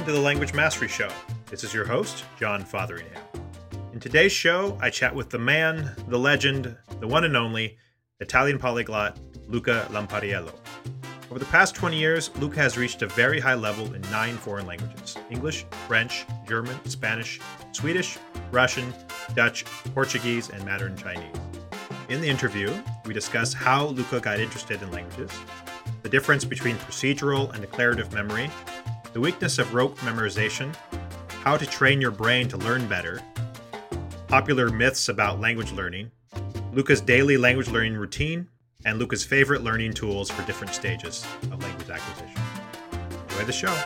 to the Language Mastery Show. This is your host, John Fotheringham. In today's show, I chat with the man, the legend, the one and only Italian polyglot, Luca Lampariello. Over the past 20 years, Luca has reached a very high level in 9 foreign languages: English, French, German, Spanish, Swedish, Russian, Dutch, Portuguese, and Mandarin Chinese. In the interview, we discuss how Luca got interested in languages, the difference between procedural and declarative memory, the weakness of rote memorization, how to train your brain to learn better, popular myths about language learning, Luca's daily language learning routine, and Luca's favorite learning tools for different stages of language acquisition. Enjoy the show.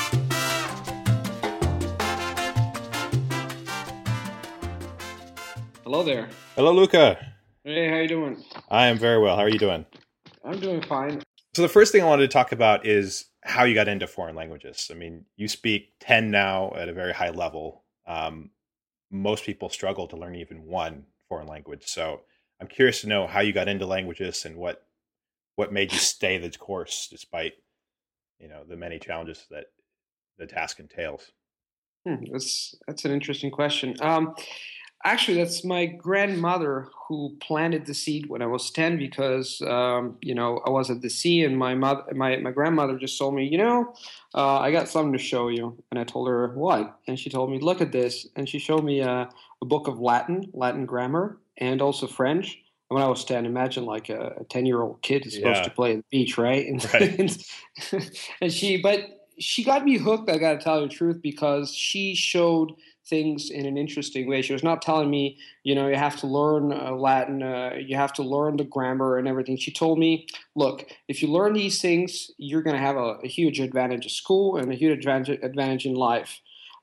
Hello there. Hello, Luca. Hey, how you doing? I am very well. How are you doing? I'm doing fine. So the first thing I wanted to talk about is how you got into foreign languages. I mean, you speak 10 now at a very high level. Most people struggle to learn even one foreign language. So I'm curious to know how you got into languages and what made you stay the course despite, the many challenges that the task entails. That's an interesting question. Actually, that's my grandmother who planted the seed when I was 10 because, I was at the sea and my grandmother just told me, I got something to show you. And I told her, what? And she told me, look at this. And she showed me a book of Latin grammar, and also French. And when I was 10, imagine like a 10-year-old kid is supposed to play at the beach, right? Right. And she got me hooked, I got to tell you the truth, because she showed things in an interesting way. She was not telling me, you have to learn Latin, you have to learn the grammar and everything. She told me, look, if you learn these things, you're going to have a huge advantage at school and a huge advantage in life.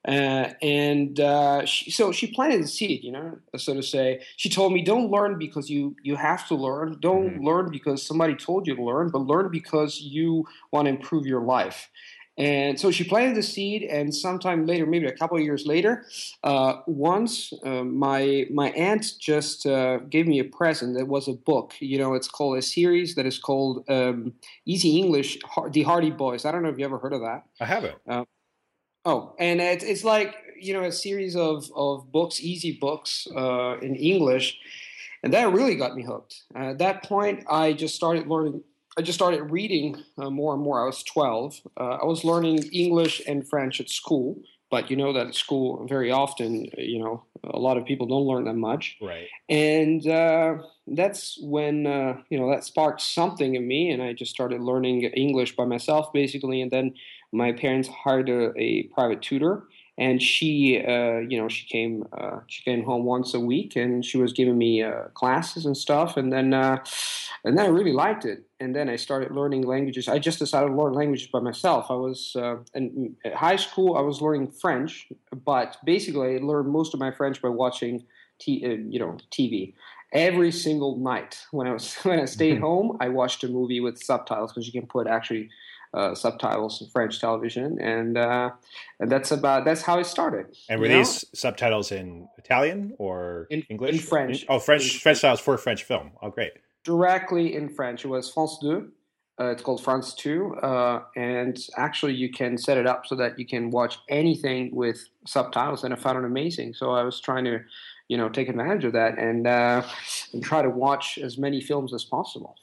She planted the seed, so to say. She told me, don't learn because you have to learn. Don't learn because somebody told you to learn, but learn because you want to improve your life. And so she planted the seed, and sometime later, maybe a couple of years later, once my aunt just gave me a present. That was a book. It's called a series that is called Easy English, The Hardy Boys. I don't know if you ever heard of that. I haven't. And it's like, a series of books, easy books in English. And that really got me hooked. At that point, I just started reading more and more. I was 12. I was learning English and French at school, but you know that at school very often, a lot of people don't learn that much. Right. And that's when, that sparked something in me, and I just started learning English by myself, basically. And then my parents hired a private tutor. And she came home once a week, and she was giving me classes and stuff. And then I really liked it. And then I started learning languages. I just decided to learn languages by myself. I was at high school. I was learning French, but basically I learned most of my French by watching TV. Every single night when I stayed home, I watched a movie with subtitles, because you can put actually subtitles in French television, and that's how it started. And were these subtitles in Italian or English? In French. French subtitles for French film. Oh, great. Directly in French. It was France 2. It's called France 2. And actually you can set it up so that you can watch anything with subtitles, and I found it amazing. So I was trying to, take advantage of that and try to watch as many films as possible.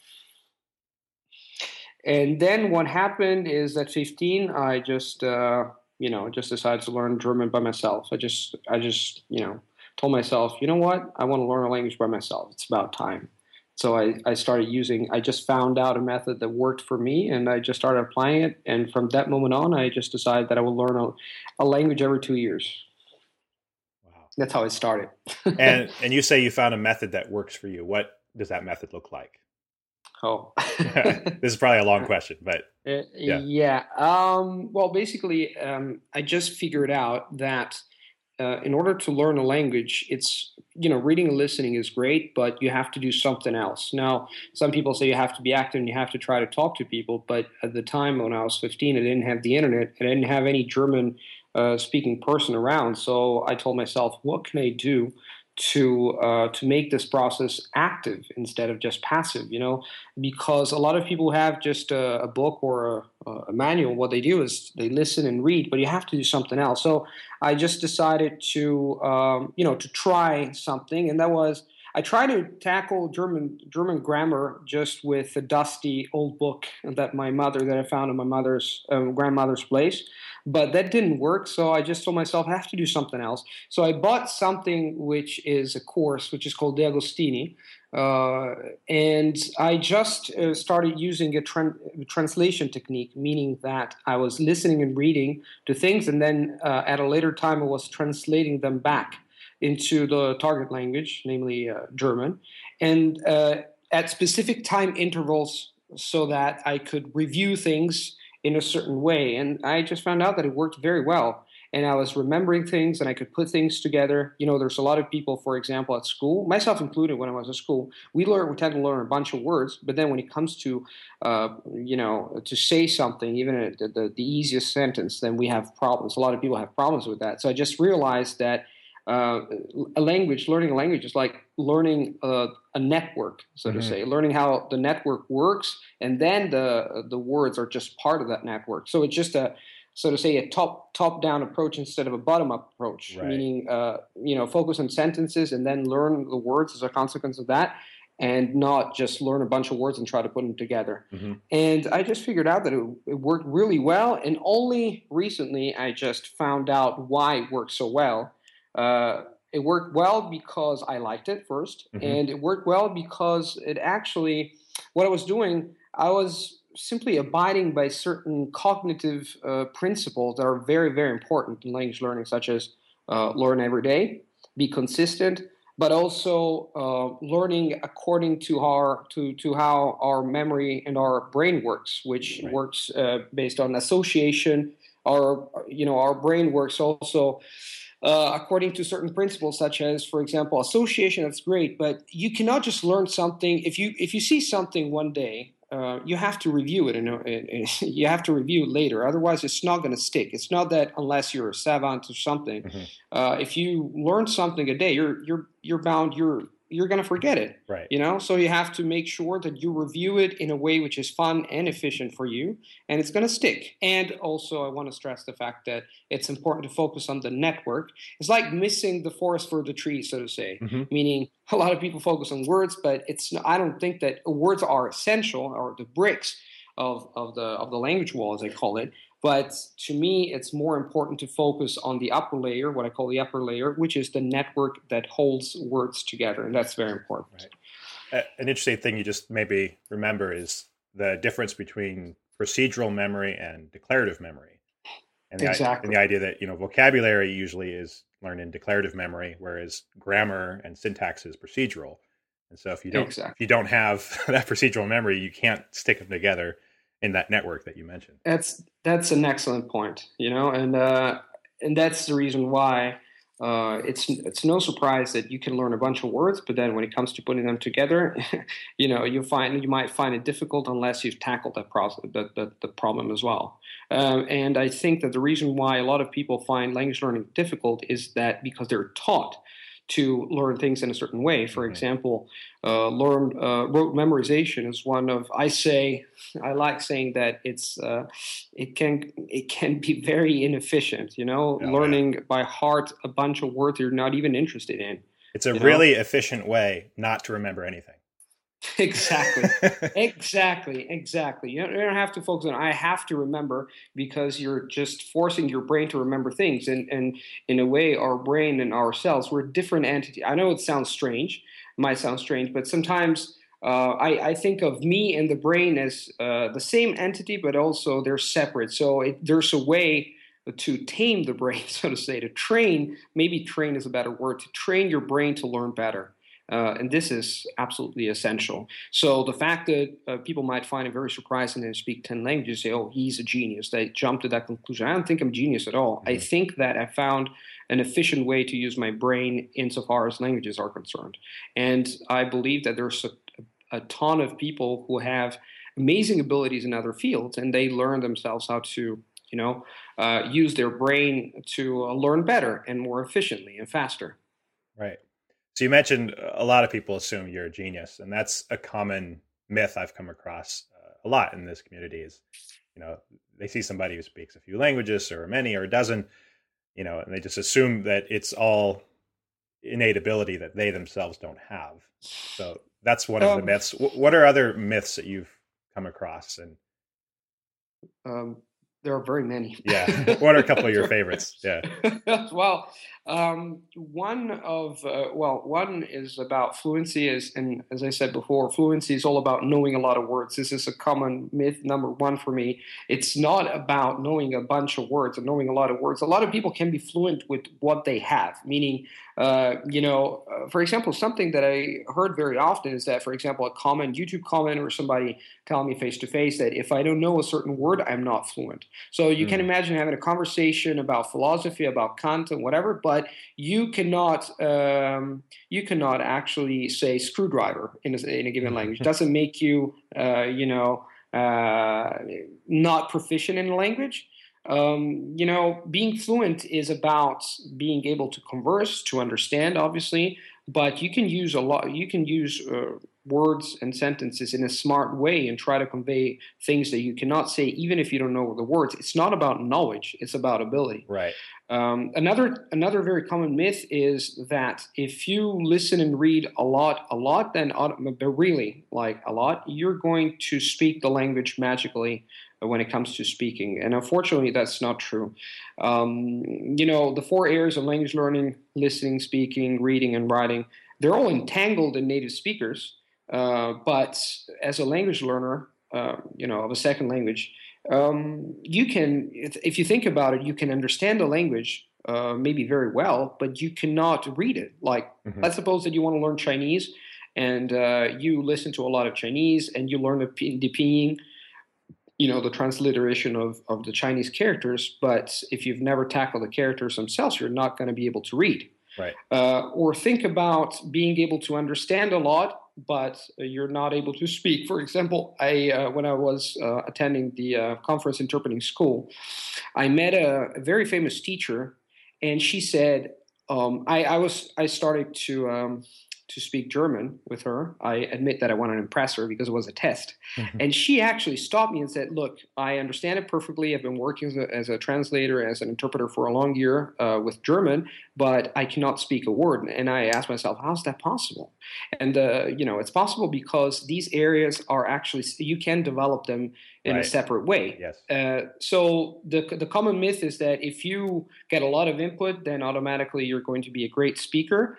And then what happened is at 15, I just decided to learn German by myself. I just told myself, you know what? I want to learn a language by myself. It's about time. So I just found out a method that worked for me, and I just started applying it. And from that moment on, I just decided that I would learn a language every 2 years. Wow. That's how it started. and you say you found a method that works for you. What does that method look like? Oh, this is probably a long question, but yeah. Well, basically, I just figured out that in order to learn a language, it's reading and listening is great, but you have to do something else. Now, some people say you have to be active and you have to try to talk to people, but at the time when I was 15, I didn't have the internet, and I didn't have any German speaking person around. So I told myself, what can I do to make this process active instead of just passive. Because a lot of people have just a book or a manual. What they do is they listen and read, but you have to do something else. So I just decided to try something, and that was I try to tackle German grammar just with a dusty old book that I found in my mother's grandmother's place, but that didn't work. So I just told myself I have to do something else. So I bought something which is a course which is called De Agostini, and I just started using a translation technique, meaning that I was listening and reading to things, and then at a later time I was translating them back into the target language, namely German, and at specific time intervals so that I could review things in a certain way. And I just found out that it worked very well. And I was remembering things and I could put things together. There's a lot of people, for example, at school, myself included when I was at school, we tend to learn a bunch of words, but then when it comes to, to say something, even the easiest sentence, then we have problems. A lot of people have problems with that. So I just realized that learning a language is like learning a network, so to say, learning how the network works, and then the words are just part of that network. So it's just a top down approach instead of a bottom up approach, right. Meaning focus on sentences and then learn the words as a consequence of that, and not just learn a bunch of words and try to put them together. And I just figured out that it worked really well, and only recently I just found out why it worked so well. It worked well because I liked it first, and it worked well because what I was doing, I was simply abiding by certain cognitive principles that are very, very important in language learning, such as learn every day, be consistent, but also learning according to how our memory and our brain works, which works based on association. Our brain works also according to certain principles, such as, for example, association. That's great, but you cannot just learn something. If you see something one day, you have to review it, and you have to review it later. Otherwise, it's not going to stick. It's not that unless you're a savant or something. If you learn something a day, you're bound. You're going to forget it, right? So you have to make sure that you review it in a way which is fun and efficient for you, and it's going to stick. And also, I want to stress the fact that it's important to focus on the network. It's like missing the forest for the trees, so to say. Meaning, a lot of people focus on words, but I don't think that words are essential, or the bricks of the language wall, as I call it. But to me, it's more important to focus on the upper layer, what I call the upper layer, which is the network that holds words together. And that's very important. Right. An interesting thing you just maybe remember is the difference between procedural memory and declarative memory. And the idea that, vocabulary usually is learned in declarative memory, whereas grammar and syntax is procedural. And so if you don't have that procedural memory, you can't stick them together in that network that you mentioned. That's an excellent point, and that's the reason why it's no surprise that you can learn a bunch of words, but then when it comes to putting them together, you might find it difficult unless you've tackled that process, the problem as well. And I think that the reason why a lot of people find language learning difficult is that because they're taught to learn things in a certain way. For example, rote memorization is one of. I like saying that it can be very inefficient. Learning by heart a bunch of words you're not even interested in. It's a really efficient way not to remember anything. Exactly. You don't have to focus on, I have to remember, because you're just forcing your brain to remember things. And in a way, our brain and ourselves, we're a different entity. I know it might sound strange, but sometimes I think of me and the brain as the same entity, but also they're separate. So there's a way to tame the brain, so to say, maybe train is a better word, to train your brain to learn better. And this is absolutely essential. So the fact that people might find it very surprising to speak 10 languages, say, oh, he's a genius. They jump to that conclusion. I don't think I'm a genius at all. I think that I found an efficient way to use my brain insofar as languages are concerned. And I believe that there's a ton of people who have amazing abilities in other fields, and they learn themselves how to, use their brain to learn better and more efficiently and faster. Right. So you mentioned a lot of people assume you're a genius, and that's a common myth I've come across a lot in this community. Is they see somebody who speaks a few languages or many or a dozen, and they just assume that it's all innate ability that they themselves don't have. So that's one of the myths. What are other myths that you've come across? And there are very many. Yeah. What are a couple of your favorites? Yeah. Well, one is about fluency, and as I said before, fluency is all about knowing a lot of words. This is a common myth number one for me. It's not about knowing a bunch of words and knowing a lot of words. A lot of people can be fluent with what they have, meaning, for example, something that I heard very often is that, for example, a YouTube comment or somebody telling me face to face that if I don't know a certain word, I'm not fluent. So you can imagine having a conversation about philosophy, about Kant and whatever, but you cannot actually say screwdriver in a given language. It doesn't make you not proficient in a language. Being fluent is about being able to converse, to understand, obviously, but you can use words and sentences in a smart way and try to convey things that you cannot say, even if you don't know the words. It's not about knowledge; it's about ability. Right. Another very common myth is that if you listen and read a lot, then really like a lot, you're going to speak the language magically when it comes to speaking. And unfortunately, that's not true. The 4 areas of language learning, listening, speaking, reading, and writing, they're all entangled in native speakers. But as a language learner, of a second language, you can, if you think about it, you can understand the language maybe very well, but you cannot read it. Like, let's suppose that you want to learn Chinese, and you listen to a lot of Chinese, and you learn the pinyin, the transliteration of the Chinese characters. But if you've never tackled the characters themselves, you're not going to be able to read. Right. Or think about being able to understand a lot, but you're not able to speak. For example, when I was attending the conference interpreting school, I met a very famous teacher, and she said, I started to speak German with her. I admit that I wanted to impress her because it was a test. And she actually stopped me and said, look, I understand it perfectly. I've been working as a translator, as an interpreter for a long year with German, but I cannot speak a word. And I asked myself, how's that possible? And, it's possible because these areas are actually, you can develop them in a separate way. Yes. So the common myth is that if you get a lot of input, then automatically you're going to be a great speaker.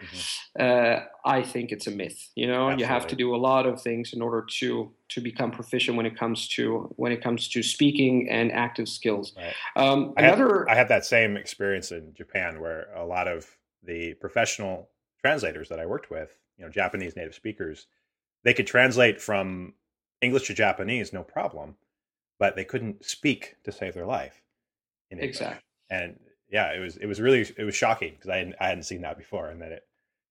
I think it's a myth. Absolutely. You have to do a lot of things in order to become proficient when it comes to speaking and active skills. Right. I had that same experience in Japan, where a lot of the professional translators that I worked with, Japanese native speakers, they could translate from English to Japanese, no problem, but they couldn't speak to save their life in English. Exactly. And yeah, it was shocking because I hadn't seen that before, and then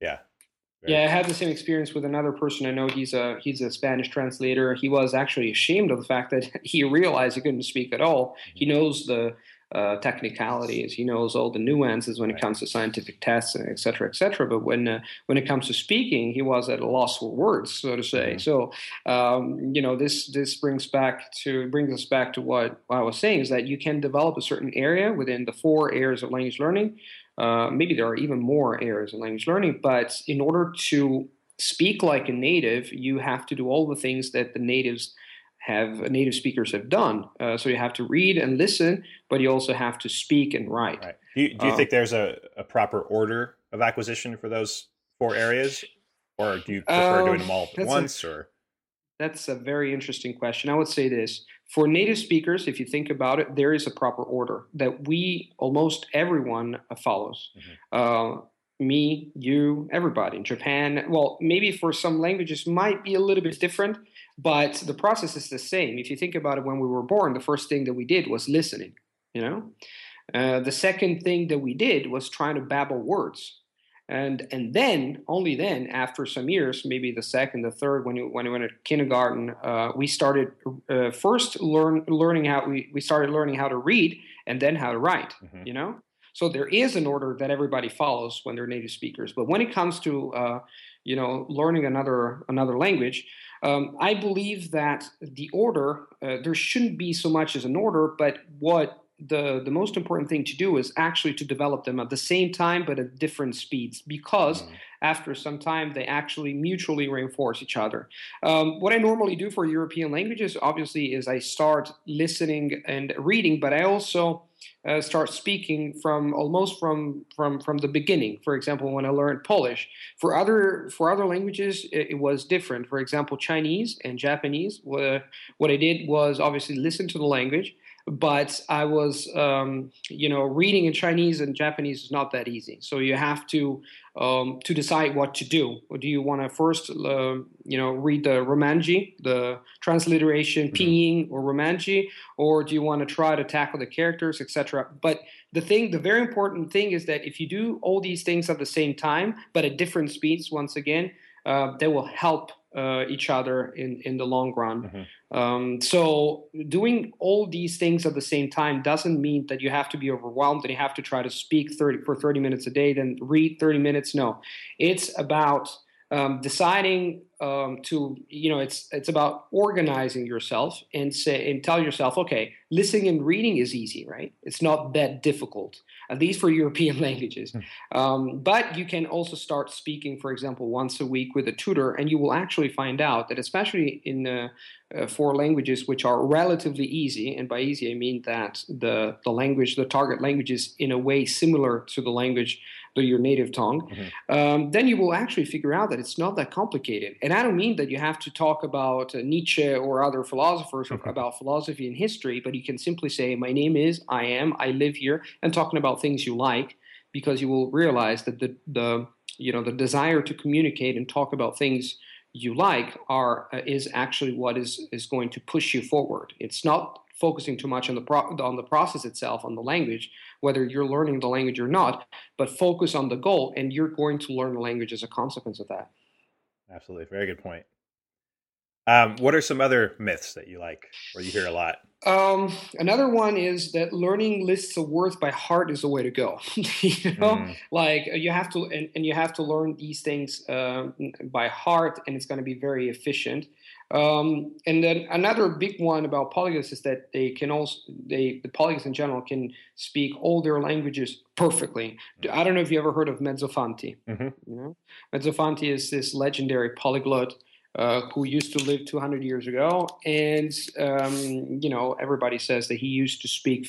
I had the same experience with another person I know. He's a Spanish translator. He was actually ashamed of the fact that he realized he couldn't speak at all. He knows the technicalities. He knows all the nuances when it comes to scientific tests, and et cetera, et cetera. But when it comes to speaking, he was at a loss for words, so to say. So, this brings us back to what I was saying, is that you can develop a certain area within the 4 areas of language learning. Maybe there are even more areas of language learning, but in order to speak like a native, you have to do all the things that the native speakers have done. So you have to read and listen, but you also have to speak and write. Right. Do you think there's a proper order of acquisition for those 4 areas, or do you prefer doing them all at once? That's a very interesting question. I would say this. For native speakers, if you think about it, there is a proper order that almost everyone follows. Me, you, everybody. In Japan, well, maybe for some languages might be a little bit different, but the process is the same. If you think about it, when we were born, the first thing that we did was listening, The second thing that we did was trying to babble words. And then, only then, after some years, maybe the second, the third, when you went to kindergarten, we started first learning how we started learning how to read and then how to write. So there is an order that everybody follows when they're native speakers. But when it comes to learning another language, I believe that the order there shouldn't be so much as an order, but what the most important thing to do is actually to develop them at the same time but at different speeds, because after some time they actually mutually reinforce each other. What I normally do for European languages, obviously, is I start listening and reading, but I also start speaking from the beginning. For example, when I learned Polish, for other languages, it was different. For example, Chinese and Japanese. What I did was obviously listen to the language, but I was, reading in Chinese and Japanese is not that easy. So you have to decide what to do. Or do you want to first, read the Romanji, the transliteration, pinyin or Romanji, or do you want to try to tackle the characters, etc.? But the very important thing is that if you do all these things at the same time, but at different speeds, once again, they will help each other in the long run. So doing all these things at the same time doesn't mean that you have to be overwhelmed and you have to try to speak for 30 minutes a day, then read 30 minutes. No, it's about deciding it's about organizing yourself and tell yourself, okay, listening and reading is easy, right? It's not that difficult, at least for European languages. But you can also start speaking, for example, once a week with a tutor, and you will actually find out that, especially in for languages which are relatively easy, and by easy I mean that the target language is in a way similar to the language, your native tongue, then you will actually figure out that it's not that complicated. And I don't mean that you have to talk about Nietzsche or other philosophers about philosophy and history, but you can simply say, my name is, I live here, and talking about things you like, because you will realize that the desire to communicate and talk about things you like is actually what is going to push you forward. It's not focusing too much on the process itself, on the language, whether you're learning the language or not, but focus on the goal, and you're going to learn the language as a consequence of that. Absolutely. Very good point. What are some other myths that you like, or you hear a lot? Another one is that learning lists of words by heart is the way to go. Like you have to, and you have to learn these things by heart, and it's going to be very efficient. And then another big one about polyglots is that the polyglots in general can speak all their languages perfectly. I don't know if you ever heard of Mezzofanti. Mezzofanti is this legendary polyglot who used to live 200 years ago, and everybody says that he used to speak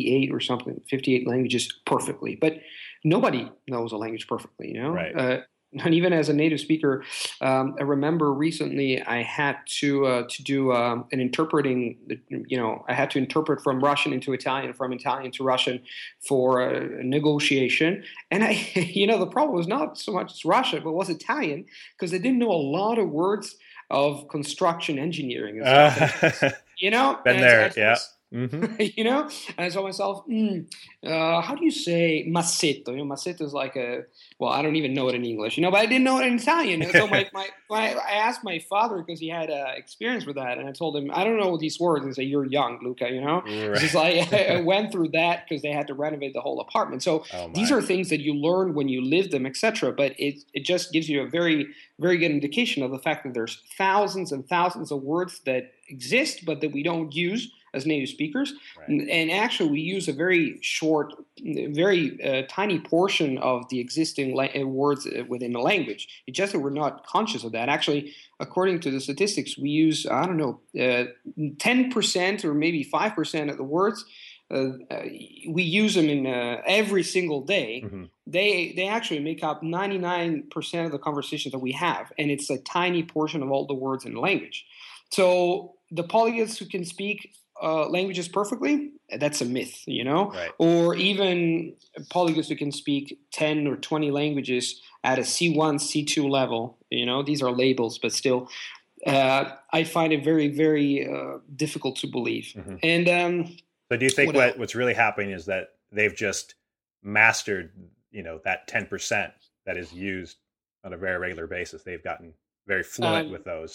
58 languages perfectly, but nobody knows a language perfectly, Right. And even as a native speaker, I remember recently I had to do an interpreting. I had to interpret from Russian into Italian, from Italian to Russian for a negotiation. And the problem was not so much Russian, but was Italian, because I didn't know a lot of words of construction engineering and stuff. Been there, yeah. And I told myself, how do you say massetto? Massetto is like I don't even know it in English, but I didn't know it in Italian. And so I asked my father, because he had experience with that, and I told him, I don't know these words. And he said, you're young, Luca, Right. Just like I went through that because they had to renovate the whole apartment. So these are things that you learn when you live them, etc. But it just gives you a very, very good indication of the fact that there's thousands and thousands of words that exist, but that we don't use as native speakers. Right. And actually we use a very short, very tiny portion of the existing words within the language. It's just that we're not conscious of that. Actually, according to the statistics, we use, 10% or maybe 5% of the words. We use them in every single day. They actually make up 99% of the conversations that we have, and it's a tiny portion of all the words in the language. So the polyglots who can speak languages perfectly, that's a myth, Right. Or even polyglots who can speak 10 or 20 languages at a C1, C2 level, these are labels, but still, I find it very, very difficult to believe. And so do you think what's really happening is that they've just mastered, that 10% that is used on a very regular basis? They've gotten very fluent with those.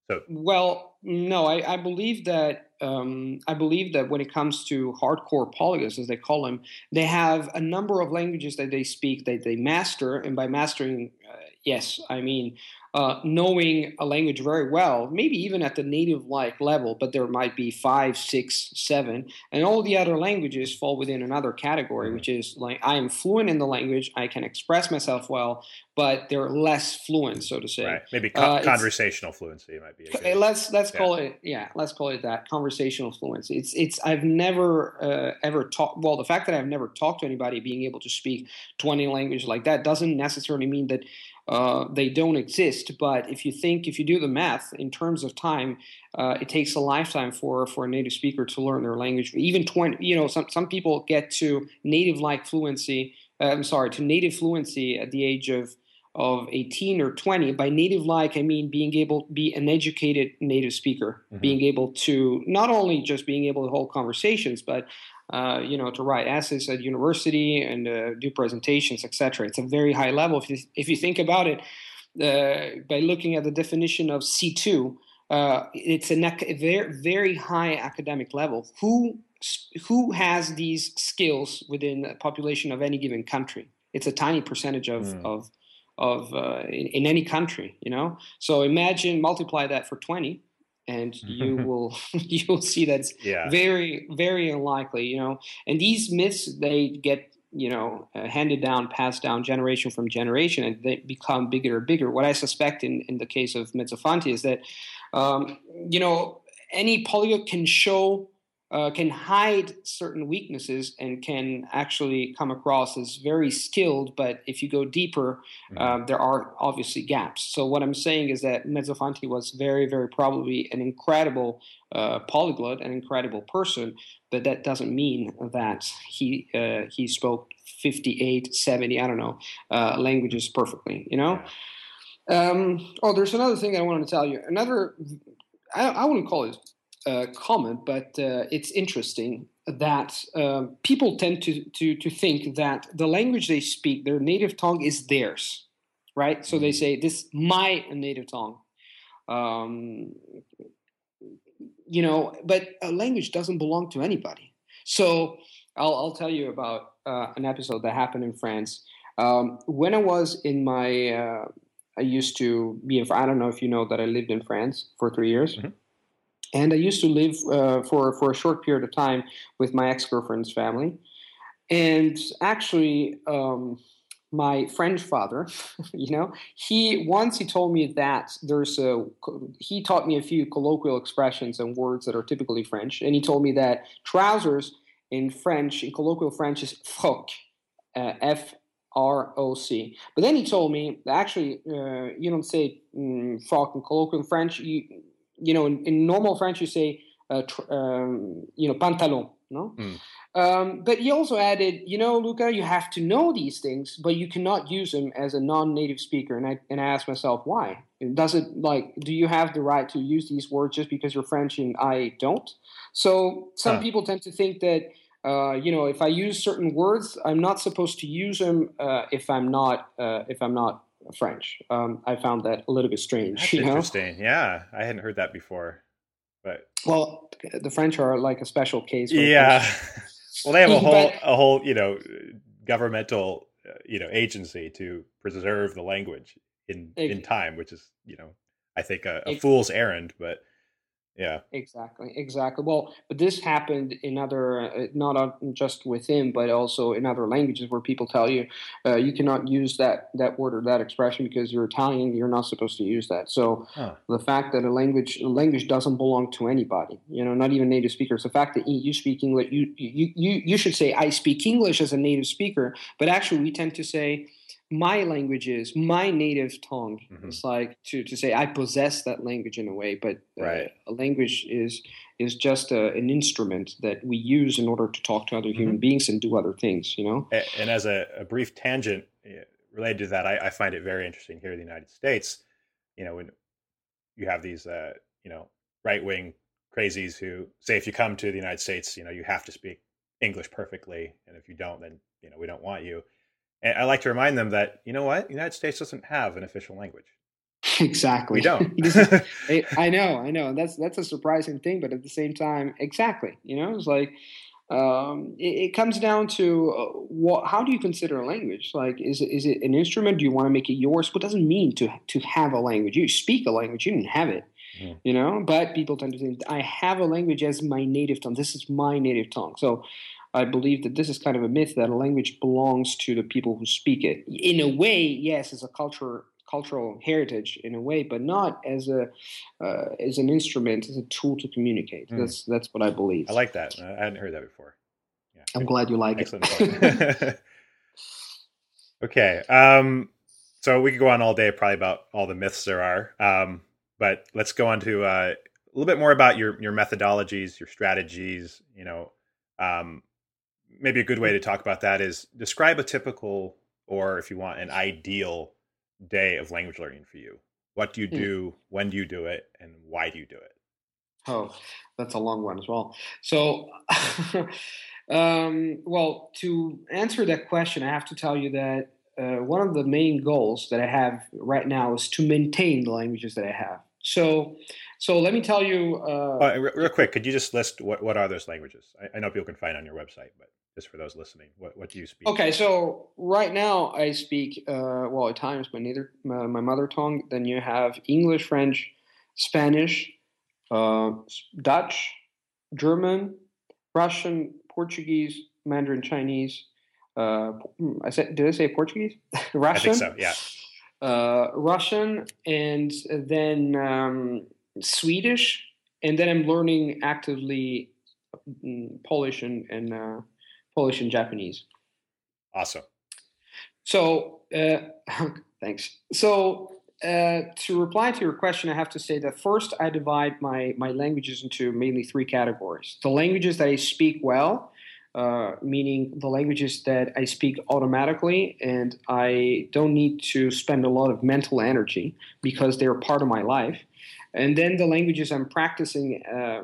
So, Well, no, I believe that when it comes to hardcore polyglots, as they call them, they have a number of languages that they speak that they master, and by mastering, yes, I mean knowing a language very well, maybe even at the native like level, but there might be five, six, seven, and all the other languages fall within another category, mhm, which is like I am fluent in the language, I can express myself well, but they're less fluent, so to say. right, maybe It's conversational fluency might be a good. let's Yeah. call it, yeah, let's call it that, conversational fluency. It's I've never ever talked, well, the fact that I've never talked to anybody being able to speak 20 languages like that doesn't necessarily mean that they don't exist. But if you do the math in terms of time, it takes a lifetime for a native speaker to learn their language. Even 20, some people get to native like fluency, to native fluency at the age of 18 or 20. By native like, I mean being able to be an educated native speaker, Hmm. being able to not only just being able to hold conversations, but to write essays at university and do presentations, etc. It's a very high level. If you think about it, by looking at the definition of C2, it's a very, very high academic level. Who has these skills within the population of any given country? It's a tiny percentage Mm. in any country, So imagine multiply that for 20, and you will you'll see that's Yeah. very, very unlikely, And these myths, they get handed down, passed down generation from generation, and they become bigger and bigger. What I suspect in the case of Mezzofanti is that um, you know any polyglot can hide certain weaknesses and can actually come across as very skilled, but if you go deeper, Mhm. there are obviously gaps. So what I'm saying is that Mezzofanti was very, very probably an incredible polyglot, an incredible person, but that doesn't mean that he spoke 58, 70, I don't know, languages perfectly, Yeah. there's another thing that I wanted to tell you. I wouldn't call it common, but it's interesting that people tend to think that the language they speak, their native tongue, is theirs, right? So they Mm. say, "This is my native tongue," um, but a language doesn't belong to anybody. So I'll tell you about an episode that happened in France. When I was in my, I used to be in. I don't know if you know that I lived in France for 3 years. Mhm. And I used to live for a short period of time with my ex girlfriend's family. And actually, my French father, he told me that he taught me a few colloquial expressions and words that are typically French. And he told me that trousers in French, in colloquial French, is froc, FROC. But then he told me that actually, you don't say froc in colloquial French. In normal French, you say, pantalon, no? Mm. But he also added, Luca, you have to know these things, but you cannot use them as a non-native speaker. And I asked myself, why? Do you have the right to use these words just because you're French and I don't? So some Huh. people tend to think that, if I use certain words, I'm not supposed to use them if I'm not French. I found that a little bit strange, That's interesting. Yeah, I hadn't heard that before, but Well, the French are like a special case when it comes yeah. Well, they have to. But a whole, governmental, agency to preserve the language in time, which is, I think a fool's errand, but yeah. Exactly. Well, but this happened in other, not just with him, but also in other languages where people tell you you cannot use that word or that expression because you're Italian. You're not supposed to use that. So Huh. the fact that a language doesn't belong to anybody, not even native speakers. The fact that you speak English, you should say I speak English as a native speaker, but actually we tend to say my language is my native tongue. Hmm. It's like to say I possess that language in a way, but Right. a language is just an instrument that we use in order to talk to other human Hmm. beings and do other things. And as a brief tangent related to that, I find it very interesting here in the United States. When you have these, right wing crazies who say if you come to the United States, you have to speak English perfectly, and if you don't, then we don't want you. And I like to remind them that, the United States doesn't have an official language. Exactly. We don't. This is, I know. That's a surprising thing, but at the same time, exactly. It's like it comes down to how do you consider a language? Like, is it an instrument? Do you want to make it yours? What does it mean to have a language? You speak a language, you didn't have it. Mhm. But people tend to think I have a language as my native tongue. This is my native tongue. So I believe that this is kind of a myth that a language belongs to the people who speak it. In a way, yes, as a cultural heritage in a way, but not as an instrument, as a tool to communicate. That's what I believe. I like that. I hadn't heard that before. Yeah, I'm glad you like excellent it. point. Okay. So we could go on all day probably about all the myths there are. But let's go on to a little bit more about your methodologies, your strategies. Maybe a good way to talk about that is describe a typical, or if you want, an ideal day of language learning for you. What do you do? When do you do it? And why do you do it? Oh, that's a long one as well. So, well, to answer that question, I have to tell you that one of the main goals that I have right now is to maintain the languages that I have. So let me tell you. Real quick, could you just list what are those languages? I know people can find on your website, but just for those listening, what do you speak? Okay, so right now I speak Italian is my mother tongue. Then you have English, French, Spanish, Dutch, German, Russian, Portuguese, Mandarin Chinese. Did I say Portuguese? Russian. I think so. Yeah. Russian, and then Swedish, and then I'm learning actively Polish and Japanese. Awesome. So thanks. So to reply to your question, I have to say that first I divide my languages into mainly three categories. The languages that I speak well, meaning the languages that I speak automatically and I don't need to spend a lot of mental energy because they're part of my life. And then the languages I'm practicing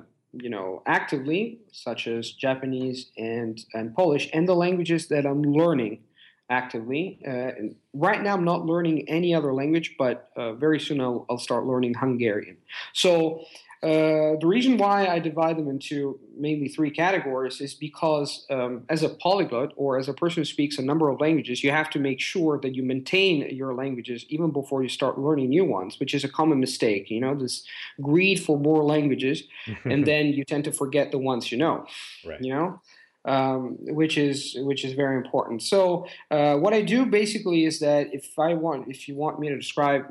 actively, such as Japanese and Polish, and the languages that I'm learning actively. Right now, I'm not learning any other language, but very soon I'll start learning Hungarian. So the reason why I divide them into mainly three categories is because as a polyglot or as a person who speaks a number of languages, you have to make sure that you maintain your languages even before you start learning new ones, which is a common mistake. This greed for more languages, and then you tend to forget the ones you know. Right. Which is very important. So what I do basically is that if you want me to describe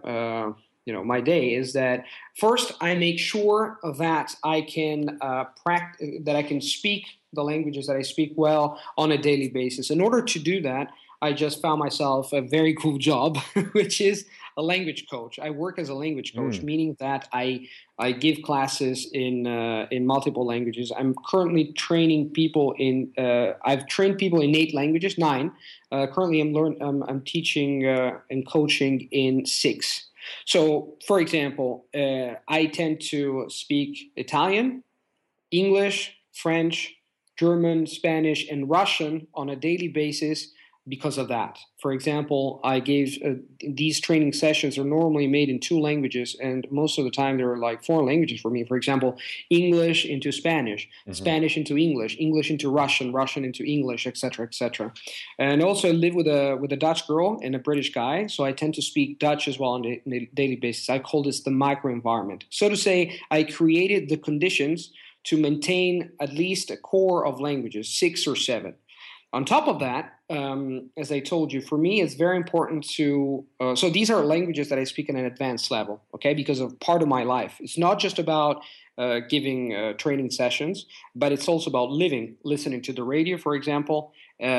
my day, is that first I make sure that I can that I can speak the languages that I speak well on a daily basis. In order to do that, I just found myself a very cool job, which is a language coach. I work as a language coach, meaning that I give classes in multiple languages. I'm currently training people in. I've trained people in 8 languages, 9. Currently, I'm teaching and coaching in 6. So, for example, I tend to speak Italian, English, French, German, Spanish, and Russian on a daily basis because of that. For example, I gave these training sessions are normally made in 2 languages, and most of the time they're like 4 languages for me. For example, English into Spanish, Spanish into English, English into Russian, Russian into English, etc., etc. And also I live with a Dutch girl and a British guy, so I tend to speak Dutch as well on a daily basis. I call this the microenvironment. So to say, I created the conditions to maintain at least a core of languages, 6 or 7. On top of that, as I told you, for me, it's very important to. So these are languages that I speak at an advanced level, okay, because of part of my life. It's not just about giving training sessions, but it's also about listening to the radio, for example,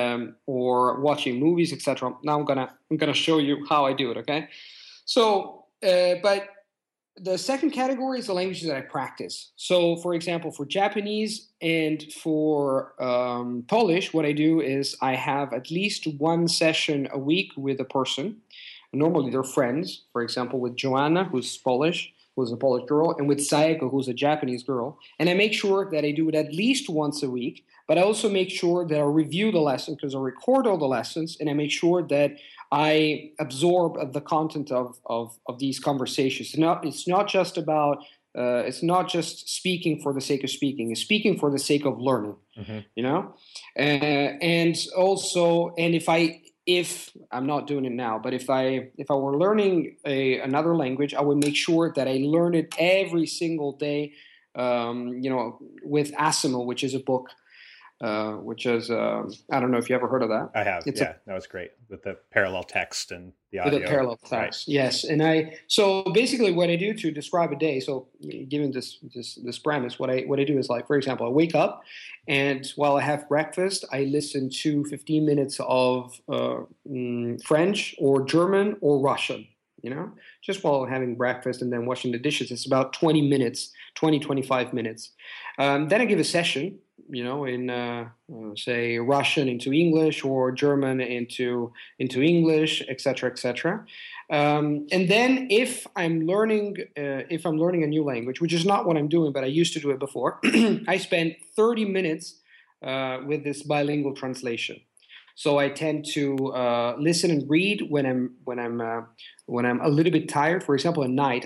or watching movies, etc. Now I'm gonna show you how I do it, okay? So, but. The second category is the languages that I practice. So, for example, for Japanese and for Polish, what I do is I have at least 1 session a week with a person. Normally, they're friends. For example, with Joanna, who's Polish, who's a Polish girl, and with Saeko, who's a Japanese girl. And I make sure that I do it at least once a week, but I also make sure that I review the lesson because I record all the lessons, and I make sure that I absorb the content of these conversations. It's not just about it's not just speaking for the sake of speaking. It's speaking for the sake of learning. Mm-hmm. You know, and also, and if I'm not doing it now, but if I were learning another language, I would make sure that I learn it every single day. With Asimo, which is a book, which is I don't know if you ever heard of that. I have. That was great with the parallel text and the audio. With the parallel text, right. Yes. And so basically what I do to describe a day. So given this premise, what I do is, like, for example, I wake up, and while I have breakfast, I listen to 15 minutes of French or German or Russian. Just while having breakfast and then washing the dishes. It's about 20 minutes, 25 minutes. Then I give a session, in say Russian into English or German into English, etc., etc. And then if I'm learning a new language, which is not what I'm doing, but I used to do it before, I spend 30 minutes with this bilingual translation. So I tend to listen and read when I'm a little bit tired. For example, at night,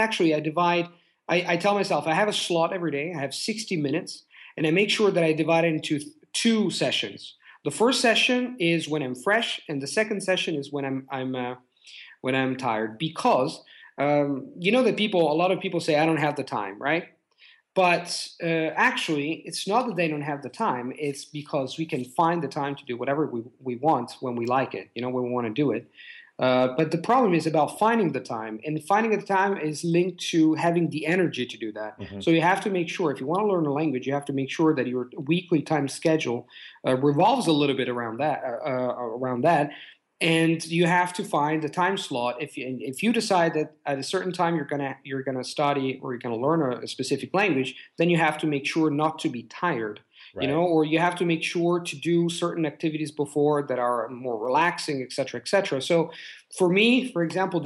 I tell myself I have a slot every day. I have 60 minutes, and I make sure that I divide it into 2 sessions. The first session is when I'm fresh, and the second session is when I'm tired. Because that a lot of people say I don't have the time, right? But actually, it's not that they don't have the time. It's because we can find the time to do whatever we want when we like it, when we want to do it. But the problem is about finding the time. And finding the time is linked to having the energy to do that. Mm-hmm. So you have to make sure, if you want to learn a language, you have to make sure that your weekly time schedule revolves a little bit around that. And you have to find the time slot. If you decide that at a certain time you're gonna study or you're gonna learn a specific language, then you have to make sure not to be tired, right. Or you have to make sure to do certain activities before that are more relaxing, et cetera, et cetera. So, for me, for example,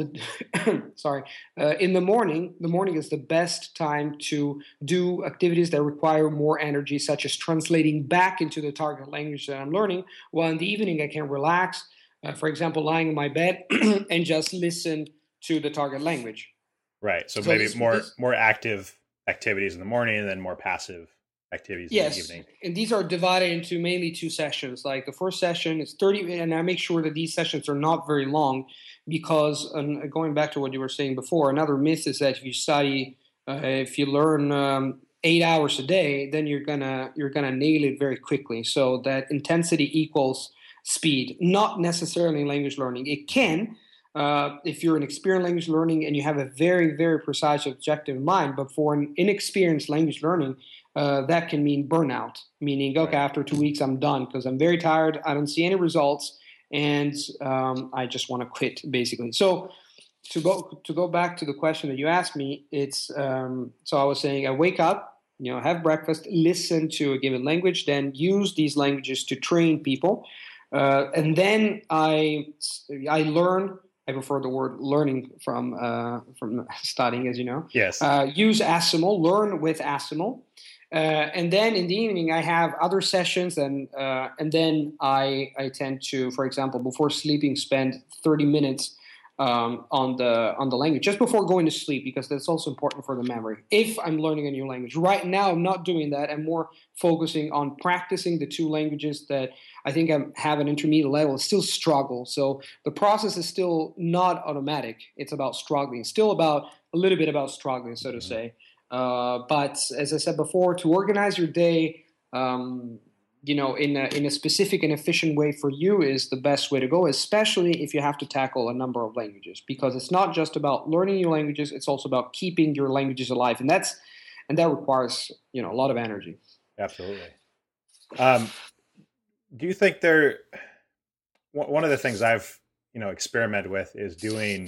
in the morning is the best time to do activities that require more energy, such as translating back into the target language that I'm learning. While in the evening I can relax. For example, lying in my bed and just listen to the target language. Right. So maybe more active activities in the morning and then more passive activities in the evening. And these are divided into mainly 2 sessions. Like the first session is 30, and I make sure that these sessions are not very long because, going back to what you were saying before, another myth is that if you study, if you learn 8 hours a day, then you're gonna nail it very quickly. So that intensity equals speed, not necessarily in language learning. It can, if you're an experienced language learning and you have a very, very precise objective in mind, but for an inexperienced language learning, that can mean burnout, meaning, okay, after 2 weeks, I'm done because I'm very tired, I don't see any results, and I just want to quit, basically. So to go back to the question that you asked me, it's so I was saying I wake up, have breakfast, listen to a given language, then use these languages to train people. And then I learn. I prefer the word learning from studying, as you know. Yes. Use Asimo, learn with Asimo, and then in the evening I have other sessions, and then I tend to, for example, before sleeping, spend 30 minutes on the language just before going to sleep, because that's also important for the memory. If I'm learning a new language, right now I'm not doing that. I'm more focusing on practicing the 2 languages that I think I have an intermediate level. Still struggle, so the process is still not automatic. It's about struggling, still about a little bit about struggling, so to say. But as I said before, to organize your day, in a specific and efficient way for you is the best way to go, especially if you have to tackle a number of languages, because it's not just about learning new languages, it's also about keeping your languages alive, and that requires a lot of energy. Absolutely. Do you think one of the things I've experimented with is doing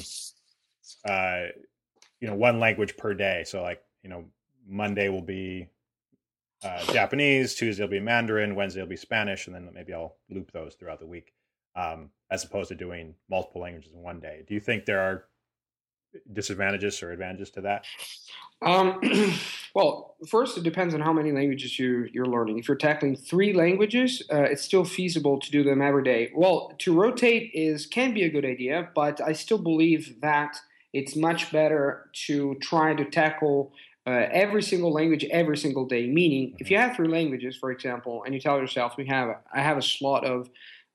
one language per day? So like Monday will be Japanese, Tuesday will be Mandarin, Wednesday will be Spanish, and then maybe I'll loop those throughout the week, as opposed to doing multiple languages in one day. Do you think there are disadvantages or advantages to that? Um, well, first, it depends on how many languages you're learning. If you're tackling three languages, it's still feasible to do them every day. Well, to rotate can be a good idea, but I still believe that it's much better to try to tackle every single language every single day. Meaning, if you have three languages, for example, and you tell yourself, I have a slot of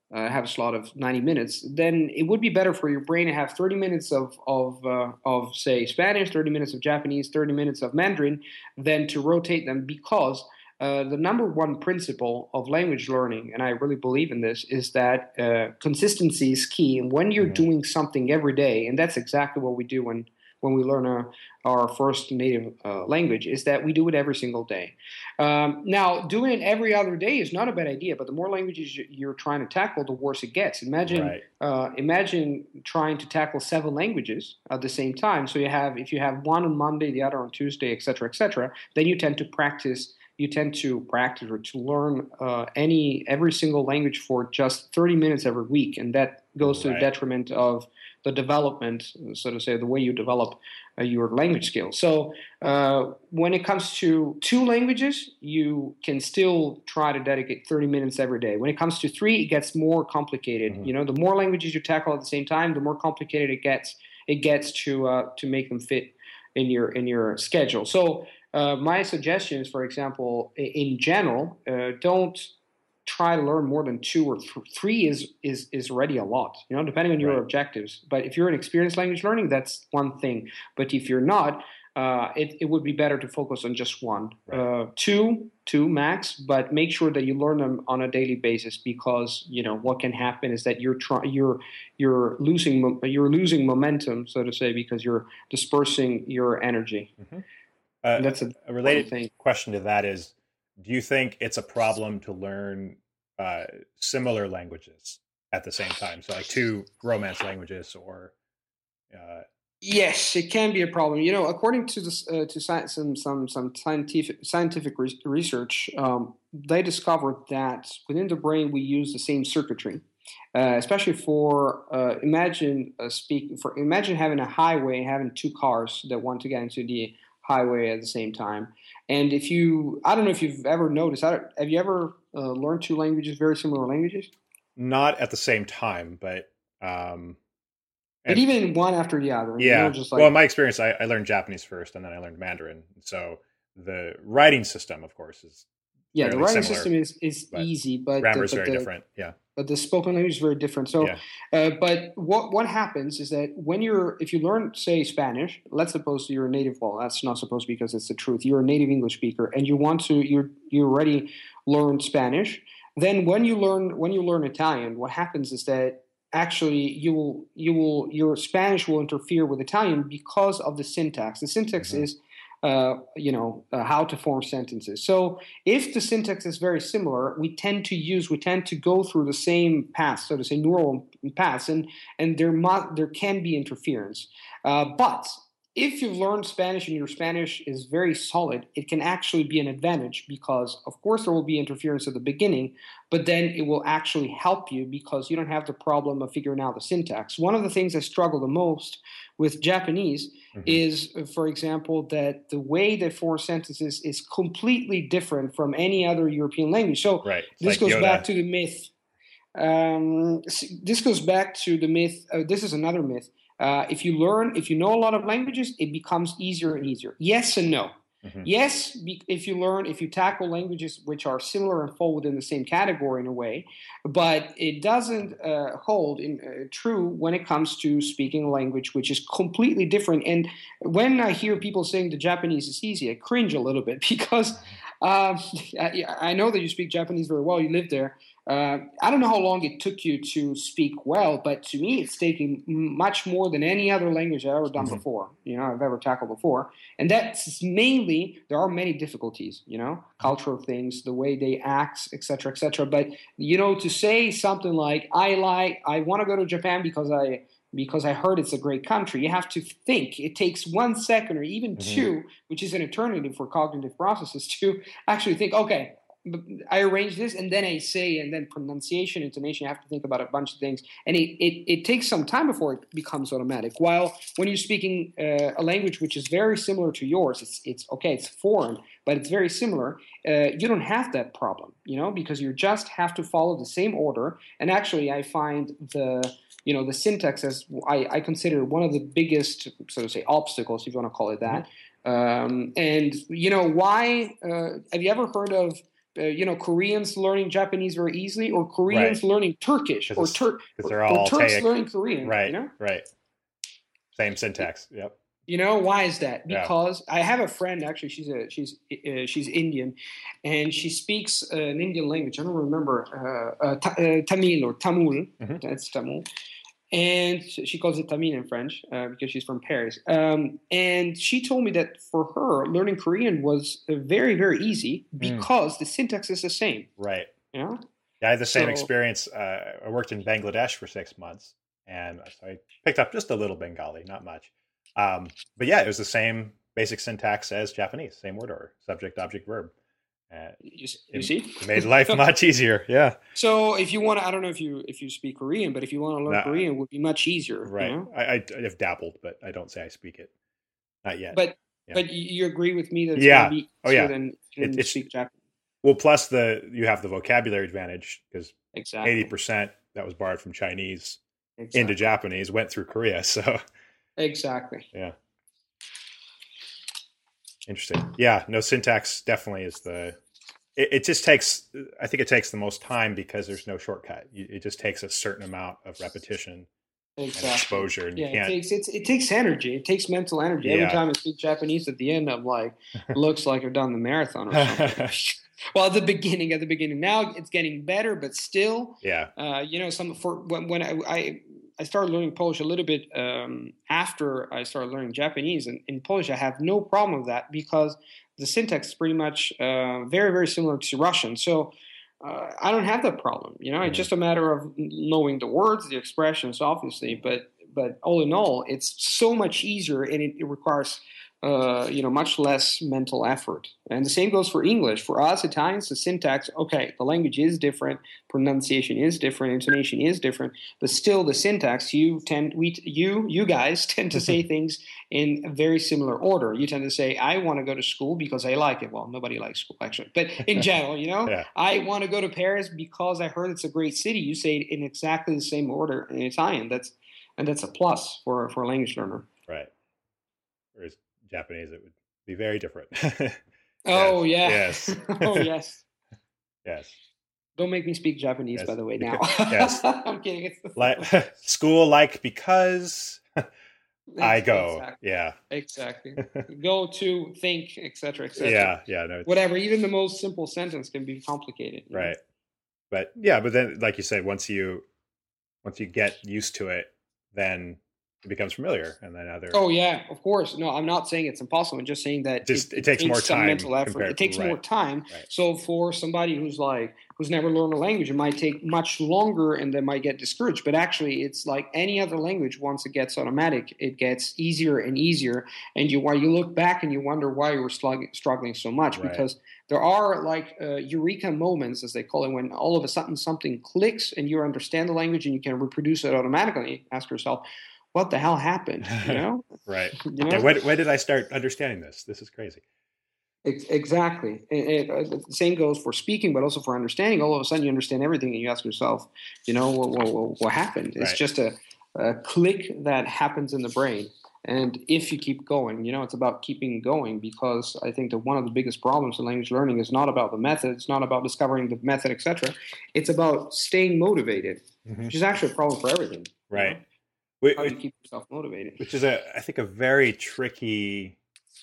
90 minutes, then it would be better for your brain to have 30 minutes of say Spanish, 30 minutes of Japanese, 30 minutes of Mandarin, than to rotate them, because the number one principle of language learning, and I really believe in this, is that consistency is key. And when you're doing something every day, and that's exactly what we do when we learn our first native language, is that we do it every single day. Now, doing it every other day is not a bad idea, but the more languages you're trying to tackle, the worse it gets. Imagine trying to tackle 7 languages at the same time. So if you have one on Monday, the other on Tuesday, etc., then you tend to practice or to learn every single language for just 30 minutes every week, and that goes to the detriment of the development, so to say, the way you develop your language skills. So when it comes to 2 languages, you can still try to dedicate 30 minutes every day. When it comes to 3, it gets more complicated. The more languages you tackle at the same time, the more complicated it gets. It gets to make them fit in your schedule. So my suggestion is, for example, in general, don't try to learn more than 2 or 3 is already a lot, depending on your objectives. But if you're an experienced language learning, that's one thing. But if you're not, it would be better to focus on just 1, 2 max. But make sure that you learn them on a daily basis, because what can happen is that you're losing momentum, so to say, because you're dispersing your energy. That's a related question to that is, do you think it's a problem to learn similar languages at the same time? So like 2 Romance languages or... Yes, it can be a problem. According to this, some scientific research, they discovered that within the brain we use the same circuitry, especially for imagine having a highway, having 2 cars that want to get into the highway at the same time. And I don't know if you've ever noticed, have you ever learned 2 languages, very similar languages? Not at the same time, but even one after the other. Yeah. Well, in my experience, I learned Japanese first, and then I learned Mandarin. So the writing system, of course, is the writing system is easy, but grammar is very different. Yeah. But the spoken language is very different. So, but what happens is that if you learn, say, Spanish, let's suppose you're a native. Well, that's not supposed, because it's the truth. You're a native English speaker, and you already learned Spanish. Then when you learn Italian, what happens is that actually your Spanish will interfere with Italian because of the syntax. The syntax is how to form sentences. So if the syntax is very similar, we tend to go through the same paths, so to say, neural paths, and there can be interference. But if you've learned Spanish and your Spanish is very solid, it can actually be an advantage, because, of course, there will be interference at the beginning, but then it will actually help you because you don't have the problem of figuring out the syntax. One of the things I struggle the most with Japanese is, for example, that the way they form sentences is completely different from any other European language. So this goes back to the myth. This goes back to the myth. This is another myth. If you know a lot of languages, it becomes easier and easier. Yes and no. Yes, if you tackle languages which are similar and fall within the same category in a way, but it doesn't hold true when it comes to speaking a language which is completely different. And when I hear people saying the Japanese is easy, I cringe a little bit, because I know that you speak Japanese very well. You live there. I don't know how long it took you to speak well, but to me, it's taking much more than any other language I've ever done before. I've ever tackled before, and that's mainly, there are many difficulties. Cultural things, the way they act, etc., etc. But to say something like I want to go to Japan because I heard it's a great country, you have to think. It takes 1 second or even 2, which is an eternity for cognitive processes, to actually think, okay, I arrange this and then I say, and then pronunciation, intonation, you have to think about a bunch of things. And it takes some time before it becomes automatic. While when you're speaking a language which is very similar to yours, it's okay, it's foreign, but it's very similar. You don't have that problem, because you just have to follow the same order. And actually, I find the syntax as I consider one of the biggest, so to say, obstacles, if you want to call it that. And why? Have you ever heard of Koreans learning Japanese very easily, or Koreans learning Turkish, or Turks learning Korean? Right, right. Same syntax. Yep. Why is that? Because I have a friend, actually, she's Indian, and she speaks an Indian language. I don't remember Tamil or Tamil. That's Tamil. And she calls it Tamil in French because she's from Paris. And she told me that for her, learning Korean was very, very easy because the syntax is the same. Right. Yeah, I had the same experience. I worked in Bangladesh for 6 months, and so I picked up just a little Bengali, not much. But yeah, it was the same basic syntax as Japanese, same word order, subject, object, verb. You see, it made life much easier. Yeah. So if you want to, I don't know if you speak Korean, but if you want to learn Korean, it would be much easier. Right. I have dabbled, but I don't say I speak it. Not yet. But you agree with me that it's going to be easier than speak Japanese. Well, plus you have the vocabulary advantage because exactly 80% that was borrowed from Chinese into Japanese went through Korea. So exactly. Yeah. Interesting. Yeah, no, syntax definitely is it just takes, I think it takes the most time because there's no shortcut. It just takes a certain amount of repetition and exposure. And it takes energy. It takes mental energy. Every time I speak Japanese at the end, I'm like, looks like I've done the marathon or something. Well, at the beginning, now it's getting better, but still, when I started learning Polish a little bit after I started learning Japanese. And in Polish, I have no problem with that because the syntax is pretty much very, very similar to Russian. So I don't have that problem. It's just a matter of knowing the words, the expressions, obviously. But all in all, it's so much easier, and it requires much less mental effort. And the same goes for English. For us Italians, the syntax, okay, the language is different, pronunciation is different, intonation is different, but still the syntax, you guys tend to say things in a very similar order. You tend to say, I want to go to school because I like it. Well, nobody likes school, actually. But in general, I want to go to Paris because I heard it's a great city. You say it in exactly the same order in Italian. That's a plus for a language learner. Right. Whereas Japanese, it would be very different. Oh, yeah. Yes. Oh, yes. Yes. Don't make me speak Japanese, by the way, now. Yes. I'm kidding. School, because I go. Exactly. Yeah. Exactly. Go to, think, etc., etc. Yeah. Yeah. No. Whatever. Even the most simple sentence can be complicated. Right. But yeah, but then, like you said, once you get used to it, then it becomes familiar, and then other. Oh yeah, of course. No, I'm not saying it's impossible. I'm just saying that it takes more time. Mental effort. It takes more time. Right. So for somebody who's never learned a language, it might take much longer, and they might get discouraged. But actually, it's like any other language. Once it gets automatic, it gets easier and easier. And you look back and you wonder why you were struggling so much, right. Because there are eureka moments, as they call it, when all of a sudden something clicks and you understand the language and you can reproduce it automatically. Ask yourself, what the hell happened? Right. Yeah, when did I start understanding this? This is crazy. Exactly. The same goes for speaking, but also for understanding. All of a sudden, you understand everything, and you ask yourself, what happened? It's just a click that happens in the brain. And if you keep going, it's about keeping going, because I think that one of the biggest problems in language learning is not about the method. It's not about discovering the method, etc. It's about staying motivated, which is actually a problem for everything. Right. How do you keep yourself motivated? Which is, I think, a very tricky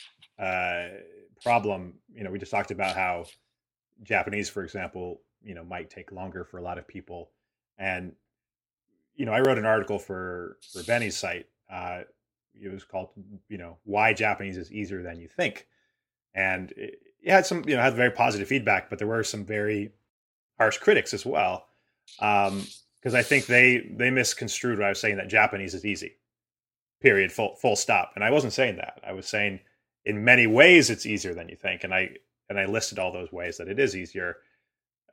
problem. We just talked about how Japanese, for example, might take longer for a lot of people. And, I wrote an article for Benny's site. It was called, Why Japanese is Easier Than You Think. And it had some, had very positive feedback, but there were some very harsh critics as well. Because I think they misconstrued what I was saying, that Japanese is easy, period, full stop. And I wasn't saying that. I was saying in many ways it's easier than you think. And I listed all those ways that it is easier.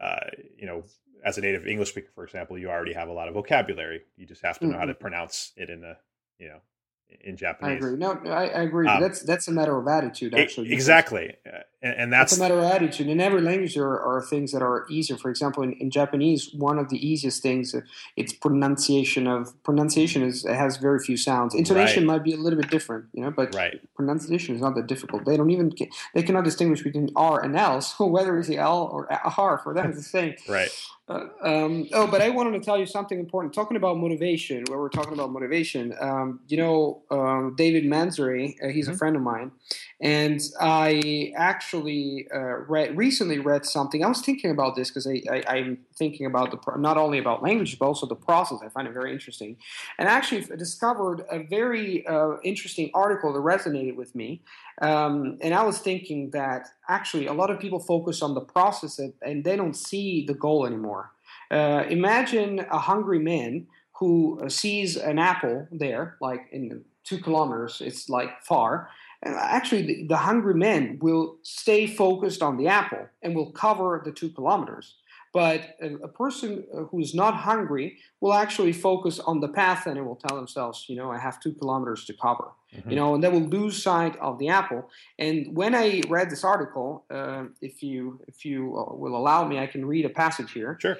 you know, as a native English speaker, for example, you already have a lot of vocabulary. You just have to know how to pronounce it you know, in I Japanese. agree. No, I agree. That's a matter of attitude, actually. Exactly. And that's it's a matter of attitude. In every language, there are things that are easier. For example, in Japanese, one of the easiest things it's pronunciation. Has very few sounds. Intonation might be a little bit different, but pronunciation is not that difficult. They cannot distinguish between R and L. So whether it's the L or R, for them it's the same. Right. But I wanted to tell you something important. Talking about motivation, where we're talking about motivation, David Manzuri, he's a friend of mine, and I actually recently read something. I was thinking about this because I'm thinking about not only about language, but also the process. I find it very interesting. And I actually discovered a very interesting article that resonated with me. And I was thinking that actually a lot of people focus on the process and they don't see the goal anymore. Imagine a hungry man who sees an apple there, like in 2 kilometers, it's like far. And actually, the hungry man will stay focused on the apple and will cover the 2 kilometers. But a person who is not hungry will actually focus on the path and it will tell themselves, I have 2 kilometers to cover, and they will lose sight of the apple. And when I read this article, if you will allow me, I can read a passage here. Sure.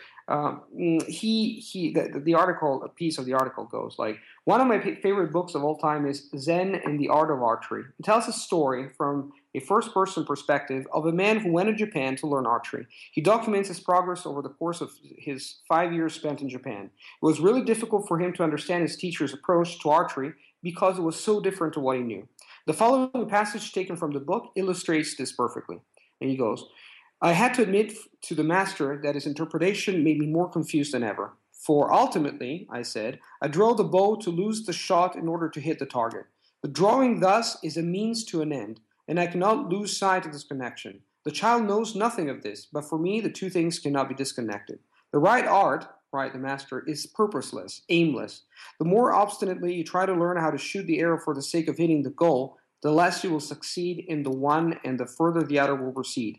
The article, a piece of the article goes like, one of my favorite books of all time is Zen and the Art of Archery. It tells a story from a first-person perspective of a man who went to Japan to learn archery. He documents his progress over the course of his 5 years spent in Japan. It was really difficult for him to understand his teacher's approach to archery because it was so different to what he knew. The following passage taken from the book illustrates this perfectly. And he goes, I had to admit to the master that his interpretation made me more confused than ever. For ultimately, I said, I draw the bow to lose the shot in order to hit the target. The drawing thus is a means to an end, and I cannot lose sight of this connection. The child knows nothing of this, but for me the two things cannot be disconnected. The right art, right, the master, is purposeless, aimless. The more obstinately you try to learn how to shoot the arrow for the sake of hitting the goal, the less you will succeed in the one and the further the other will proceed.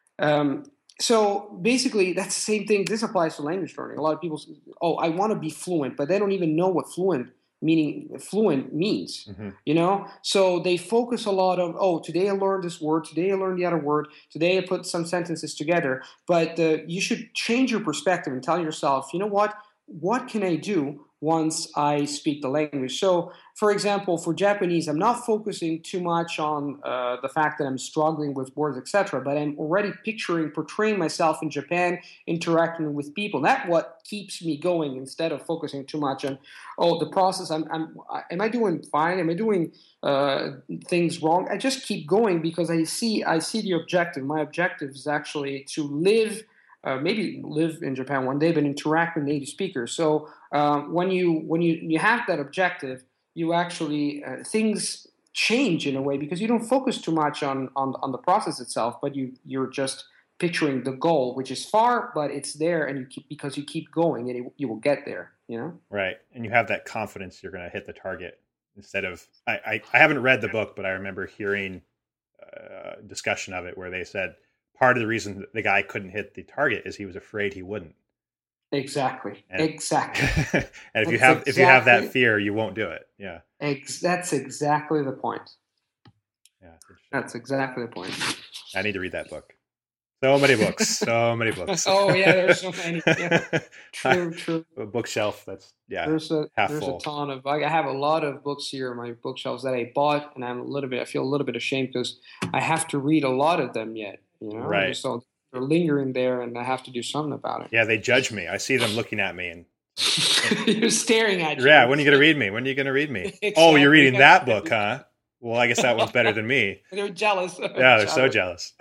So basically, that's the same thing. This applies to language learning. A lot of people say, I want to be fluent, but they don't even know what fluent means, So they focus a lot on, today I learned this word, today I learned the other word, today I put some sentences together. But you should change your perspective and tell yourself, what can I do once I speak the language? So, for example, for Japanese, I'm not focusing too much on the fact that I'm struggling with words, etc., but I'm already portraying myself in Japan, interacting with people. That's what keeps me going instead of focusing too much on, the process. Am I doing fine? Am I doing things wrong? I just keep going because I see the objective. My objective is actually to maybe live in Japan one day, but interact with native speakers. So when you have that objective, you actually things change in a way because you don't focus too much on the process itself, but you're just picturing the goal, which is far, but it's there, and because you keep going, and you will get there. Right, and you have that confidence you're going to hit the target instead of. I haven't read the book, but I remember hearing a discussion of it where they said part of the reason the guy couldn't hit the target is he was afraid he wouldn't. Exactly. And if you have that fear, you won't do it. Yeah. That's exactly the point. Yeah. That's exactly the point. I need to read that book. So many books. So many books. Oh yeah, there's so many. Yeah. True. A bookshelf that's There's a ton of. I have a lot of books here on my bookshelves that I bought, and I feel a little bit ashamed because I have to read a lot of them yet. Right. So they're lingering there, and I have to do something about it. Yeah, they judge me. I see them looking at me, and you're staring at you. Yeah, when are you going to read me? When are you going to read me? Exactly. Oh, you're reading that book, huh? Well, I guess that one's better than me. They're jealous. Yeah, they're so jealous.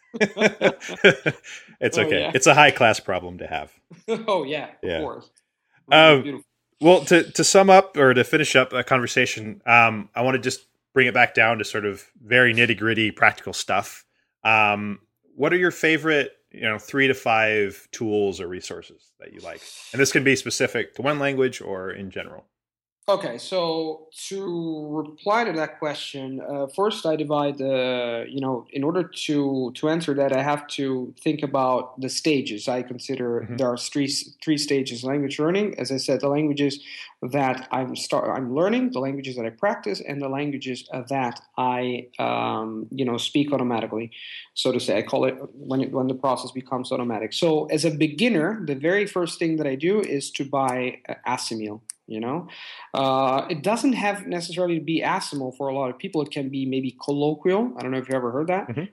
It's okay. Yeah. It's a high class problem to have. Oh yeah, of course. Beautiful. Well, to sum up or to finish up a conversation, I want to just bring it back down to sort of very nitty gritty practical stuff. What are your favorite, 3 to 5 tools or resources that you like? And this can be specific to one language or in general. Okay, so to reply to that question, first I divide the, in order to answer that, I have to think about the stages. I consider Hmm. there are three stages of language learning. As I said, the languages that I'm learning, the languages that I practice, and the languages that I speak automatically. So to say, I call it when the process becomes automatic. So as a beginner, the very first thing that I do is to buy Assimil. It doesn't have necessarily to be ASIML for a lot of people. It can be maybe colloquial. I don't know if you ever heard that. Hmm.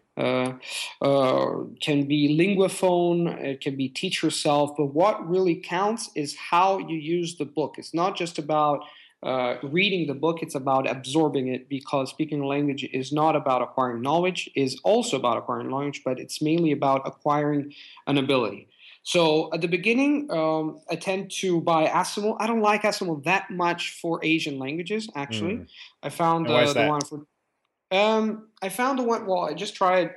Can be linguaphone. It can be teach yourself. But what really counts is how you use the book. It's not just about reading the book. It's about absorbing it, because speaking a language is not about acquiring knowledge. Is also about acquiring knowledge, but it's mainly about acquiring an ability. So at the beginning, I tend to buy ASIML. I don't like ASIML that much for Asian languages. Actually, Mm. I found And why is the that? one for. I found the one. Well, I just tried.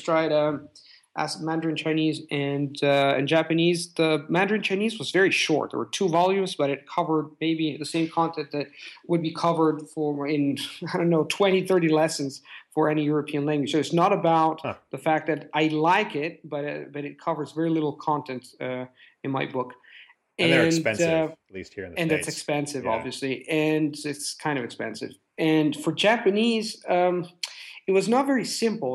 As Mandarin Chinese and Japanese. The Mandarin Chinese was very short. There were 2 volumes, but it covered maybe the same content that would be covered for in I don't know 20, 30 lessons for any European language. So it's not about Huh. the fact that I like it, but it covers very little content in my book, And they're and expensive, at least here in the that's States. expensive, Yeah. obviously, and it's kind of expensive. And for Japanese, it was not very simple.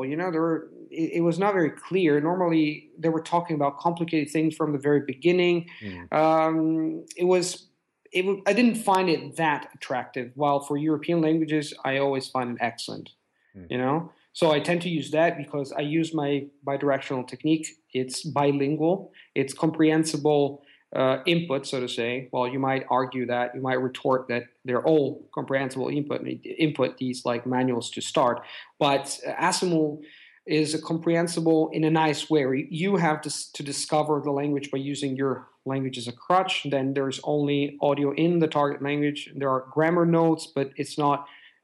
It was not very clear. Normally, they were talking about complicated things from the very beginning. Mm. It was. I didn't find it that attractive. While for European languages, I always find it excellent. Mm. So I tend to use that because I use my bidirectional technique. It's bilingual. It's comprehensible input, so to say. Well, you might argue that, you might retort that they're all comprehensible input these like manuals to start, but ASIML is a comprehensible in a nice way. You have to discover the language by using your language as a crutch. Then there's only audio in the target language. There are grammar notes, but it's not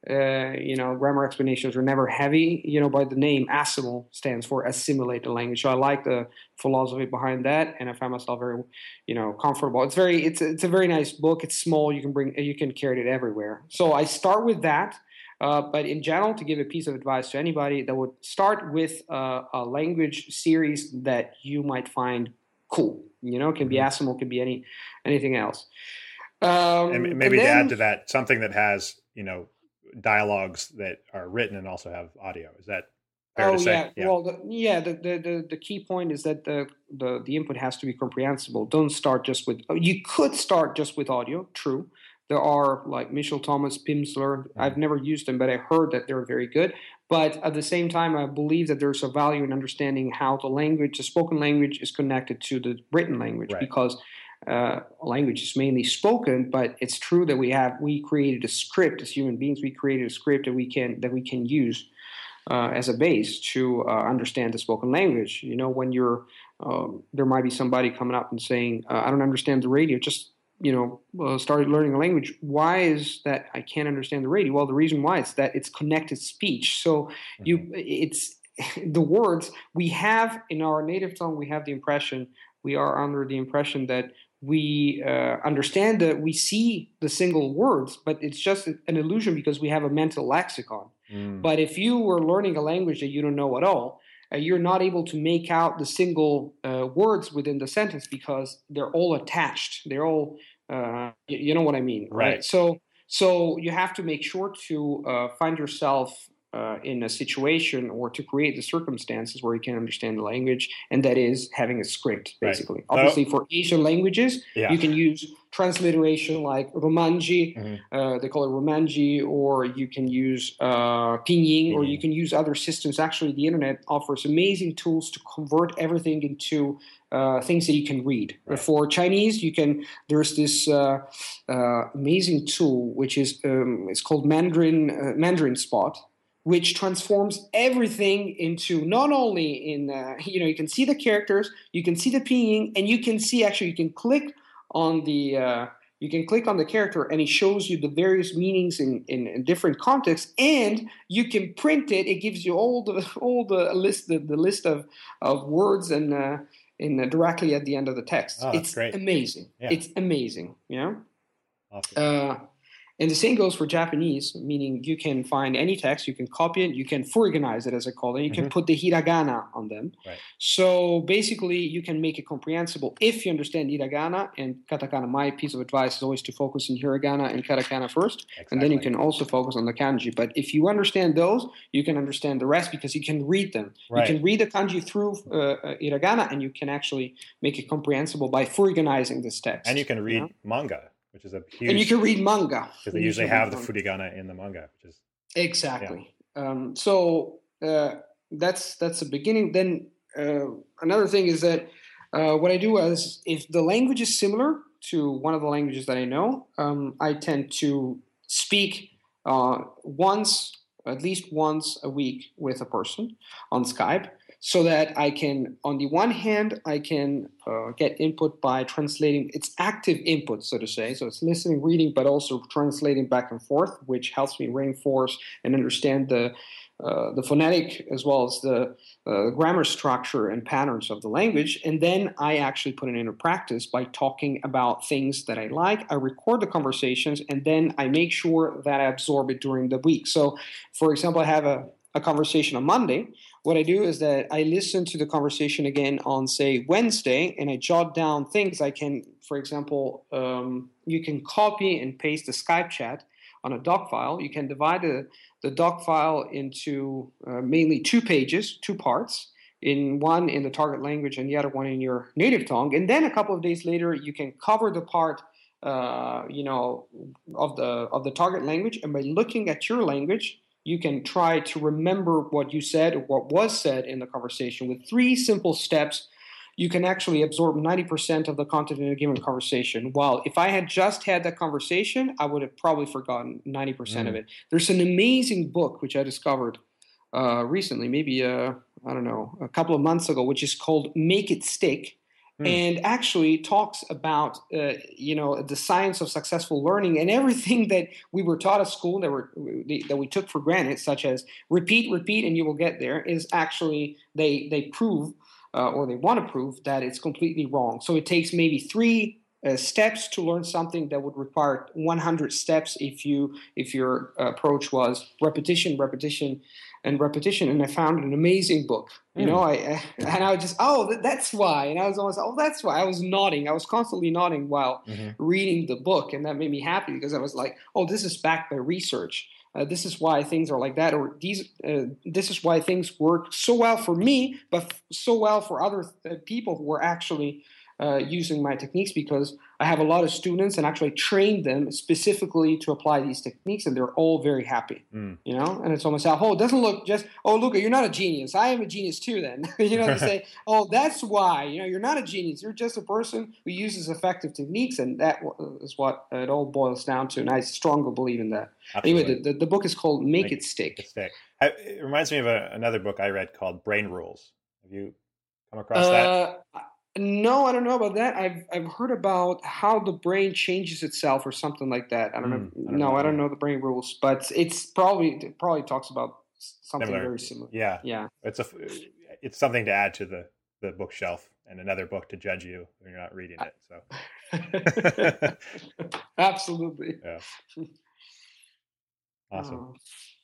grammar explanations are never heavy. By the name, ASIML stands for assimilate the language. So I like the philosophy behind that, and I find myself very, comfortable. It's a very nice book. It's small. You can carry it everywhere. So I start with that. But in general, to give a piece of advice to anybody, that would start with a language series that you might find cool. It can be Mm-hmm. ASIML, can be anything else. And maybe And to add then to that, something that has, dialogues that are written and also have audio. Is that fair to Oh say? yeah. Yeah. Well, the key point is that the input has to be comprehensible. Don't start just with. You could start just with audio. True. There are like Mitchell Thomas, Pimsleur. Mm-hmm. I've never used them, but I heard that they're very good. But at the same time, I believe that there's a value in understanding how the spoken language, is connected to the written language, Right. because language is mainly spoken. But it's true that we created a script as human beings. We created a script that we can use as a base to understand the spoken language. When there might be somebody coming up and saying, "I don't understand the radio." Just started learning a language. Why is that I can't understand the radio? Well, the reason why is that it's connected speech. So it's the words we have in our native tongue. We are under the impression that we understand that we see the single words, but it's just an illusion because we have a mental lexicon. Mm. But if you were learning a language that you don't know at all, you're not able to make out the single words within the sentence because they're all attached. They're all, you know what I mean, right? So you have to make sure to find yourself in a situation, or to create the circumstances where you can understand the language, and that is having a script, basically. Right. Obviously, for Asian languages, Yeah. you can use transliteration like Romanji, Mm-hmm. they call it Romanji, or you can use Pinyin, or you can use other systems. Actually, the internet offers amazing tools to convert everything into things that you can read. Right. For Chinese, there's this amazing tool which is it's called Mandarin Spot, which transforms everything into not only in you can see the characters, you can see the pinyin, and you can click on the character, and it shows you the various meanings in different contexts, and you can print it. It gives you all the list of words and directly at the end of the text. Oh, that's it's great. amazing. Yeah. It's amazing. Awesome. And the same goes for Japanese, meaning you can find any text, you can copy it, you can furiganize it, as I call it, you can put the hiragana on them. Right. So basically, you can make it comprehensible if you understand hiragana and katakana. My piece of advice is always to focus in hiragana and katakana first, and then you can also focus on the kanji. But if you understand those, you can understand the rest because you can read them. Right. You can read the kanji through hiragana, and you can actually make it comprehensible by furiganizing this text. And you can read manga, which is a huge... And you can read manga. Because they usually have the furigana in the manga, which is... Exactly. Yeah. So that's the beginning. Then another thing is that what I do is, if the language is similar to one of the languages that I know, I tend to speak at least once a week with a person on Skype, so that I can, on the one hand, I can get input by translating. It's active input, so to say. So it's listening, reading, but also translating back and forth, which helps me reinforce and understand the phonetic as well as the grammar structure and patterns of the language. And then I actually put it into practice by talking about things that I like. I record the conversations, and then I make sure that I absorb it during the week. So, for example, I have a conversation on Monday. What I do is that I listen to the conversation again on, say, Wednesday, and I jot down things I can, for example, you can copy and paste the Skype chat on a doc file. You can divide the doc file into mainly 2 pages, 2 parts, one in the target language and the other one in your native tongue. And then a couple of days later, you can cover the part of the target language, and by looking at your language, you can try to remember what you said or what was said in the conversation. With 3 simple steps, you can actually absorb 90% of the content in a given conversation. While if I had just had that conversation, I would have probably forgotten 90% of it. There's an amazing book which I discovered recently, maybe, a couple of months ago, which is called Make It Stick. And actually talks about the science of successful learning, and everything that we were taught at school that we took for granted, such as repeat, and you will get there, is actually they prove or they want to prove that it's completely wrong. So it takes maybe 3 steps to learn something that would require 100 steps if your approach was repetition, and repetition. And I found an amazing book. I was just, that's why. And I was almost, that's why. I was nodding. I was constantly nodding while reading the book, and that made me happy because I was like, this is backed by research. This is why things are like that, or this is why things work so well for me, but so well for other people who are actually using my techniques, because I have a lot of students and actually trained them specifically to apply these techniques, and they're all very happy, And it's almost like, it doesn't look just, Luca, you're not a genius. I am a genius too then. They say, that's why, you're not a genius. You're just a person who uses effective techniques, and that is what it all boils down to, and I strongly believe in that. Absolutely. Anyway, the book is called Make It Stick. It reminds me of another book I read called Brain Rules. Have you come across that? No, I don't know about that. I've heard about how the brain changes itself or something like that. I don't know. I don't know the Brain Rules, but it probably talks about something very similar. Yeah. It's something to add to the bookshelf, and another book to judge you when you're not reading it. So Absolutely. Yeah. Awesome.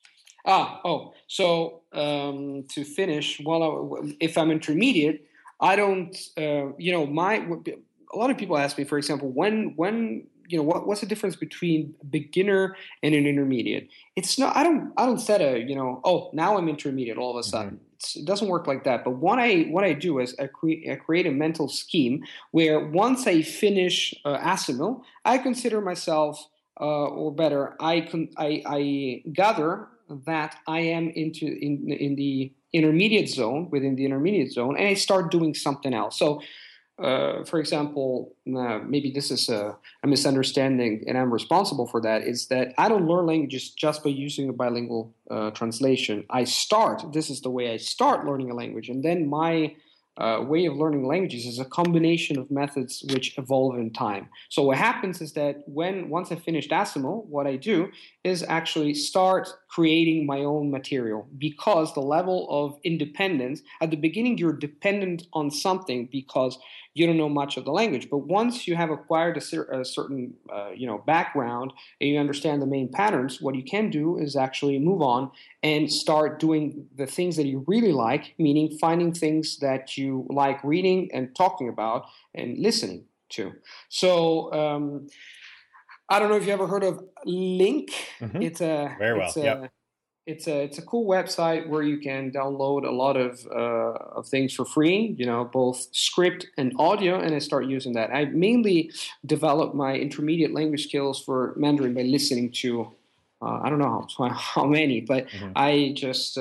So to finish, if I'm intermediate, I don't, a lot of people ask me, for example, when what's the difference between beginner and an intermediate? It's not, I don't set now I'm intermediate all of a sudden. It doesn't work like that. But what I do is I create a mental scheme where once I finish Assimil, I consider myself, or better, I gather that I am in the intermediate zone, within the intermediate zone, and I start doing something else. So, for example, maybe this is a misunderstanding, and I'm responsible for that, is that I don't learn languages just by using a bilingual translation. This is the way I start learning a language, and then my way of learning languages is a combination of methods which evolve in time. So what happens is that once I finished Assimil, what I do is actually start creating my own material, because the level of independence, at the beginning you're dependent on something because you don't know much of the language. But once you have acquired a certain background and you understand the main patterns, what you can do is actually move on and start doing the things that you really like, meaning finding things that you like reading and talking about and listening to. So I don't know if you ever heard of Link. Mm-hmm. It's a very well. Yep. It's a cool website where you can download a lot of things for free, both script and audio, and I start using that. I mainly developed my intermediate language skills for Mandarin by listening to, I don't know how many, but I just,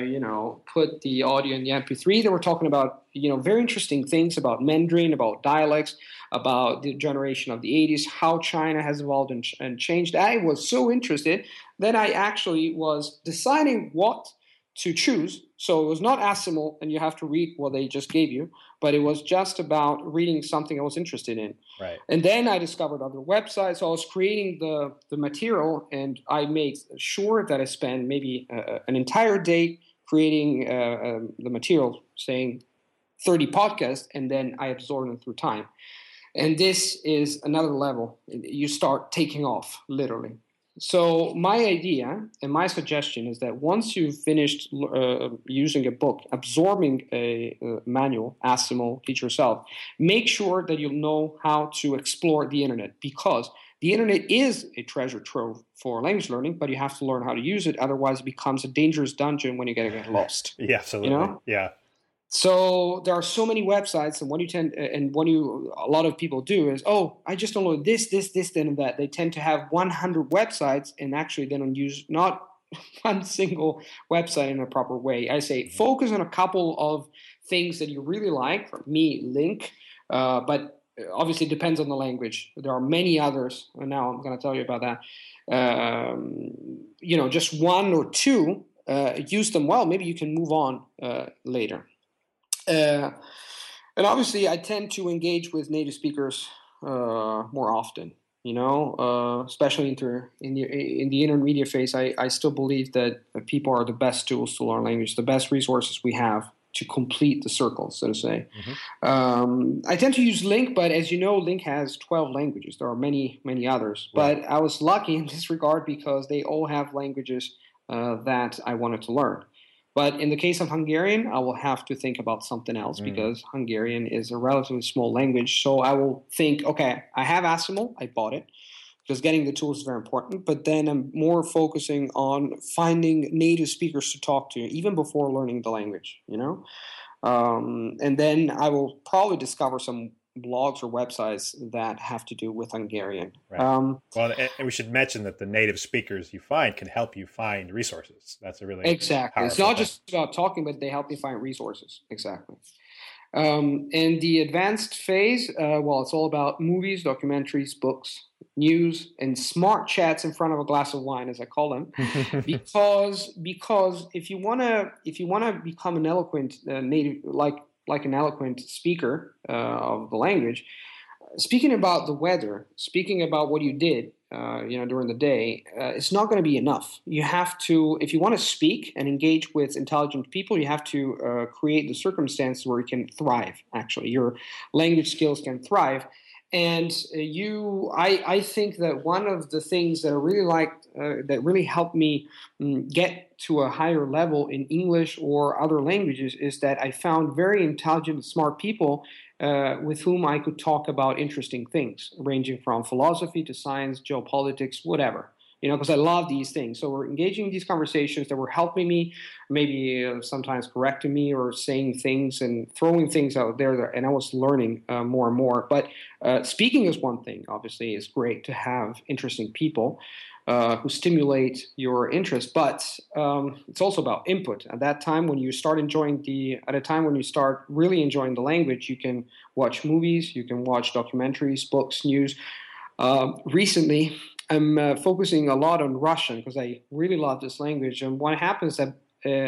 put the audio in the MP3. They were talking about, very interesting things about Mandarin, about dialects, about the generation of the 80s, how China has evolved and changed. I was so interested that I actually was deciding what to choose. So it was not ASIML and you have to read what they just gave you, but it was just about reading something I was interested in. Right. And then I discovered other websites. So I was creating the material, and I made sure that I spent maybe an entire day creating the material, saying 30 podcasts, and then I absorbed them through time. And this is another level. You start taking off, literally. So my idea and my suggestion is that once you've finished using a book, absorbing a manual, ASIML, teach yourself, make sure that you know how to explore the internet, because the internet is a treasure trove for language learning, but you have to learn how to use it. Otherwise, it becomes a dangerous dungeon when you get lost. Yeah, absolutely. Yeah. So there are so many websites, and a lot of people do is, I just download this, and that. They tend to have 100 websites, and actually they don't use not one single website in a proper way. I say focus on a couple of things that you really like. For me, Link, but obviously it depends on the language. There are many others, and now I'm going to tell you about that. Just one or two, use them well. Maybe you can move on later. And obviously, I tend to engage with native speakers more often. Especially in the intermediate phase. I still believe that people are the best tools to learn language, the best resources we have to complete the circle, so to say. I tend to use Link, but as you know, Link has 12 languages. There are many, many others. Right. But I was lucky in this regard because they all have languages that I wanted to learn. But in the case of Hungarian, I will have to think about something else because Hungarian is a relatively small language. So I will think, okay, I have ASIML, I bought it, because getting the tools is very important. But then I'm more focusing on finding native speakers to talk to, even before learning the language, And then I will probably discover some blogs or websites that have to do with Hungarian. Right. And we should mention that the native speakers you find can help you find resources. That's a really exactly. It's not just about talking, but they help you find resources. Exactly. In the advanced phase, it's all about movies, documentaries, books, news, and smart chats in front of a glass of wine, as I call them, because if you wanna become an eloquent native, like an eloquent speaker of the language, speaking about the weather, speaking about what you did, during the day, it's not going to be enough. You have to, if you want to speak and engage with intelligent people, you have to create the circumstance where you can thrive. Actually, your language skills can thrive. And I think that one of the things that I really liked, that really helped me get to a higher level in English or other languages, is that I found very intelligent, smart people with whom I could talk about interesting things, ranging from philosophy to science, geopolitics, whatever. Because I love these things. So we're engaging in these conversations that were helping me, maybe sometimes correcting me or saying things and throwing things out there. And I was learning more and more. But speaking is one thing, obviously. It's great to have interesting people who stimulate your interest. But it's also about input. At a time when you start really enjoying the language, you can watch movies, you can watch documentaries, books, news. Recently, I'm focusing a lot on Russian because I really love this language. And what happens that,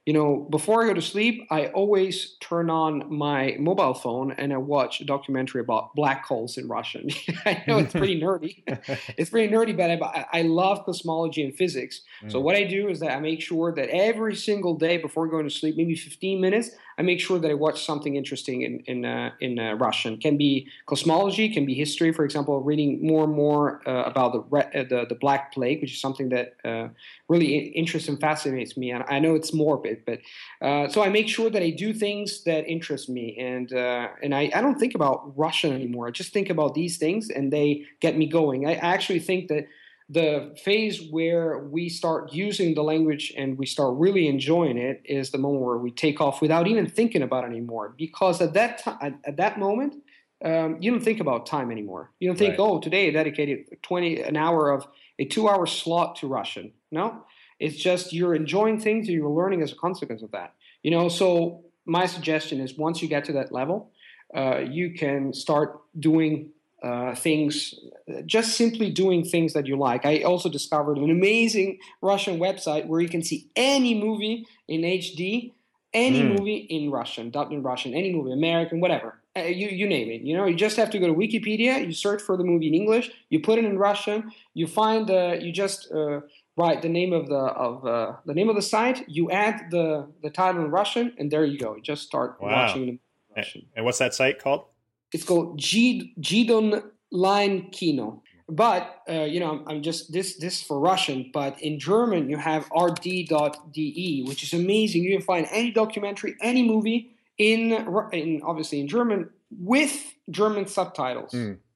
before I go to sleep, I always turn on my mobile phone and I watch a documentary about black holes in Russian. I know it's pretty nerdy. It's pretty nerdy, but I love cosmology and physics. So what I do is that I make sure that every single day before going to sleep, maybe 15 minutes, I make sure that I watch something interesting in Russian. Can be cosmology, can be history. For example, reading more and more about the Black Plague, which is something that really interests and fascinates me. And I know it's morbid, but so I make sure that I do things that interest me, and I don't think about Russian anymore. I just think about these things, and they get me going. I actually think that the phase where we start using the language and we start really enjoying it is the moment where we take off without even thinking about it anymore. Because at that moment, you don't think about time anymore. You don't think, Right. oh, today I dedicated an hour of a 2-hour slot to Russian. No, it's just you're enjoying things and you're learning as a consequence of that. So my suggestion is once you get to that level, you can start doing things, just simply doing things that you like. I also discovered an amazing Russian website where you can see any movie in HD, any movie in Russian, dubbed in Russian, any movie, American, whatever. You name it. You just have to go to Wikipedia, you search for the movie in English, you put it in Russian, you find you just write the name of the site, you add the title in Russian, and there you go. You just start watching it in Russian. And what's that site called? It's called Jidon Line Kino. But I'm just this for Russian. But in German, you have rd.de, which is amazing. You can find any documentary, any movie in obviously in German with German subtitles.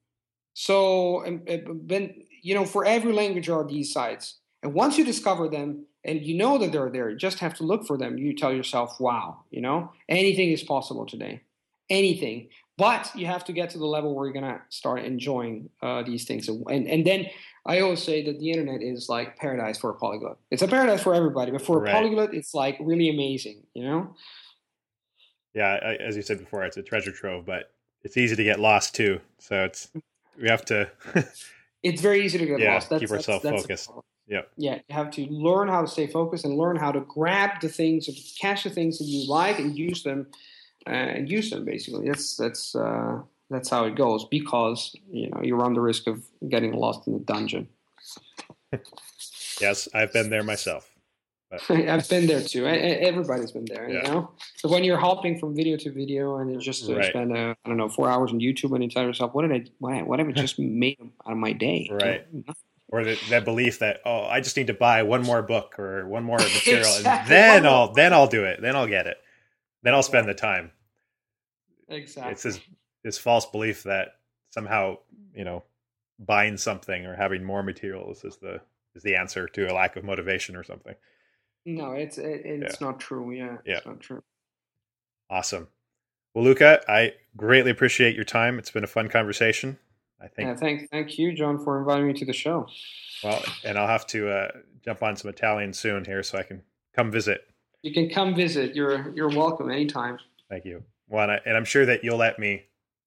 So, for every language are these sites. And once you discover them and you know that they're there, you just have to look for them. You tell yourself, wow, anything is possible today. Anything. But you have to get to the level where you're going to start enjoying these things. And then I always say that the internet is like paradise for a polyglot. It's a paradise for everybody, but for a polyglot, it's like really amazing, Yeah, as you said before, it's a treasure trove, but it's easy to get lost too. So we have to... It's very easy to get lost. Keep ourselves focused. Yeah, you have to learn how to stay focused and learn how to grab the things, or to catch the things that you like and use them. Basically. That's how it goes, because you run the risk of getting lost in the dungeon. Yes, I've been there myself. But... I've been there too. Everybody's been there. So when you're hopping from video to video and you just spend 4 hours on YouTube and you tell yourself, what have I just made out of my day? Right. Or that belief that, I just need to buy one more book or one more material, exactly. And then I'll do it. Then I'll get it. Then I'll spend the time. Exactly. It's this false belief that somehow, buying something or having more materials is the answer to a lack of motivation or something. No, it's not true. Yeah, it's not true. Awesome. Well, Luca, I greatly appreciate your time. It's been a fun conversation. I think. Yeah, thank you, John, for inviting me to the show. Well, and I'll have to jump on some Italian soon here so I can come visit. You can come visit. You're welcome anytime. Thank you. Well, and I'm sure that you'll let me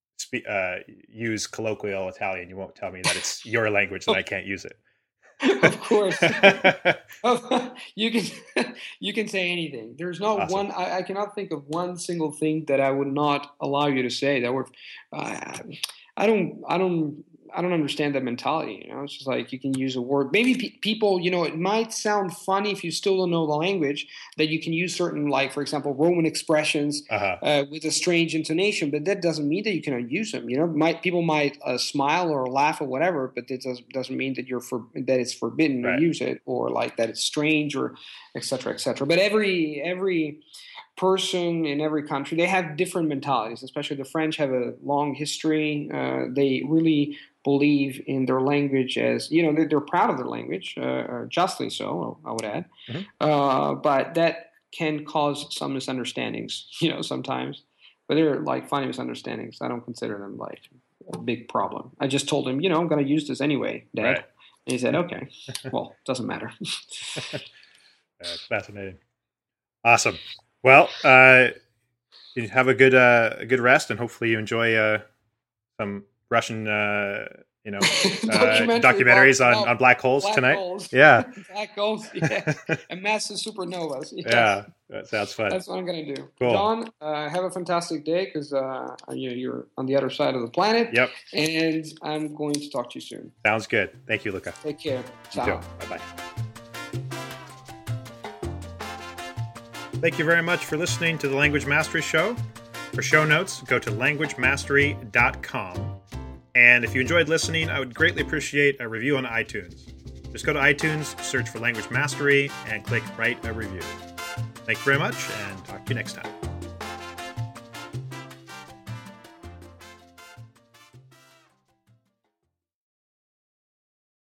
use colloquial Italian. You won't tell me that it's your language and I can't use it. Of course. You can say anything. There's not awesome. One. I cannot think of one single thing that I would not allow you to say. That would. I don't understand that mentality. It's just like you can use a word. Maybe people, it might sound funny if you still don't know the language, that you can use certain, like, for example, Roman expressions with a strange intonation, but that doesn't mean that you cannot use them. People might smile or laugh or whatever, but it doesn't mean that that it's forbidden to use it, or like that it's strange, or et cetera, et cetera. But every person in every country, they have different mentalities. Especially the French have a long history. They really believe in their language, as they're proud of their language, justly so, I would add. Mm-hmm. But that can cause some misunderstandings, sometimes. But they're like funny misunderstandings. I don't consider them like a big problem. I just told him, I'm going to use this anyway, Dad. Right. And he said, okay. Well, doesn't matter. It's fascinating. Awesome. Well, you have a good rest, and hopefully you enjoy some Russian documentaries on black holes tonight. Holes. Yeah. Black holes, yeah. And massive supernovas. Yeah, that sounds fun. That's what I'm going to do. Cool. John, have a fantastic day because you're on the other side of the planet. Yep. And I'm going to talk to you soon. Sounds good. Thank you, Luca. Take care. Ciao. Bye-bye. Thank you very much for listening to the Language Mastery Show. For show notes, go to languagemastery.com. And if you enjoyed listening, I would greatly appreciate a review on iTunes. Just go to iTunes, search for Language Mastery, and click Write a Review. Thank you very much, and talk to you next time.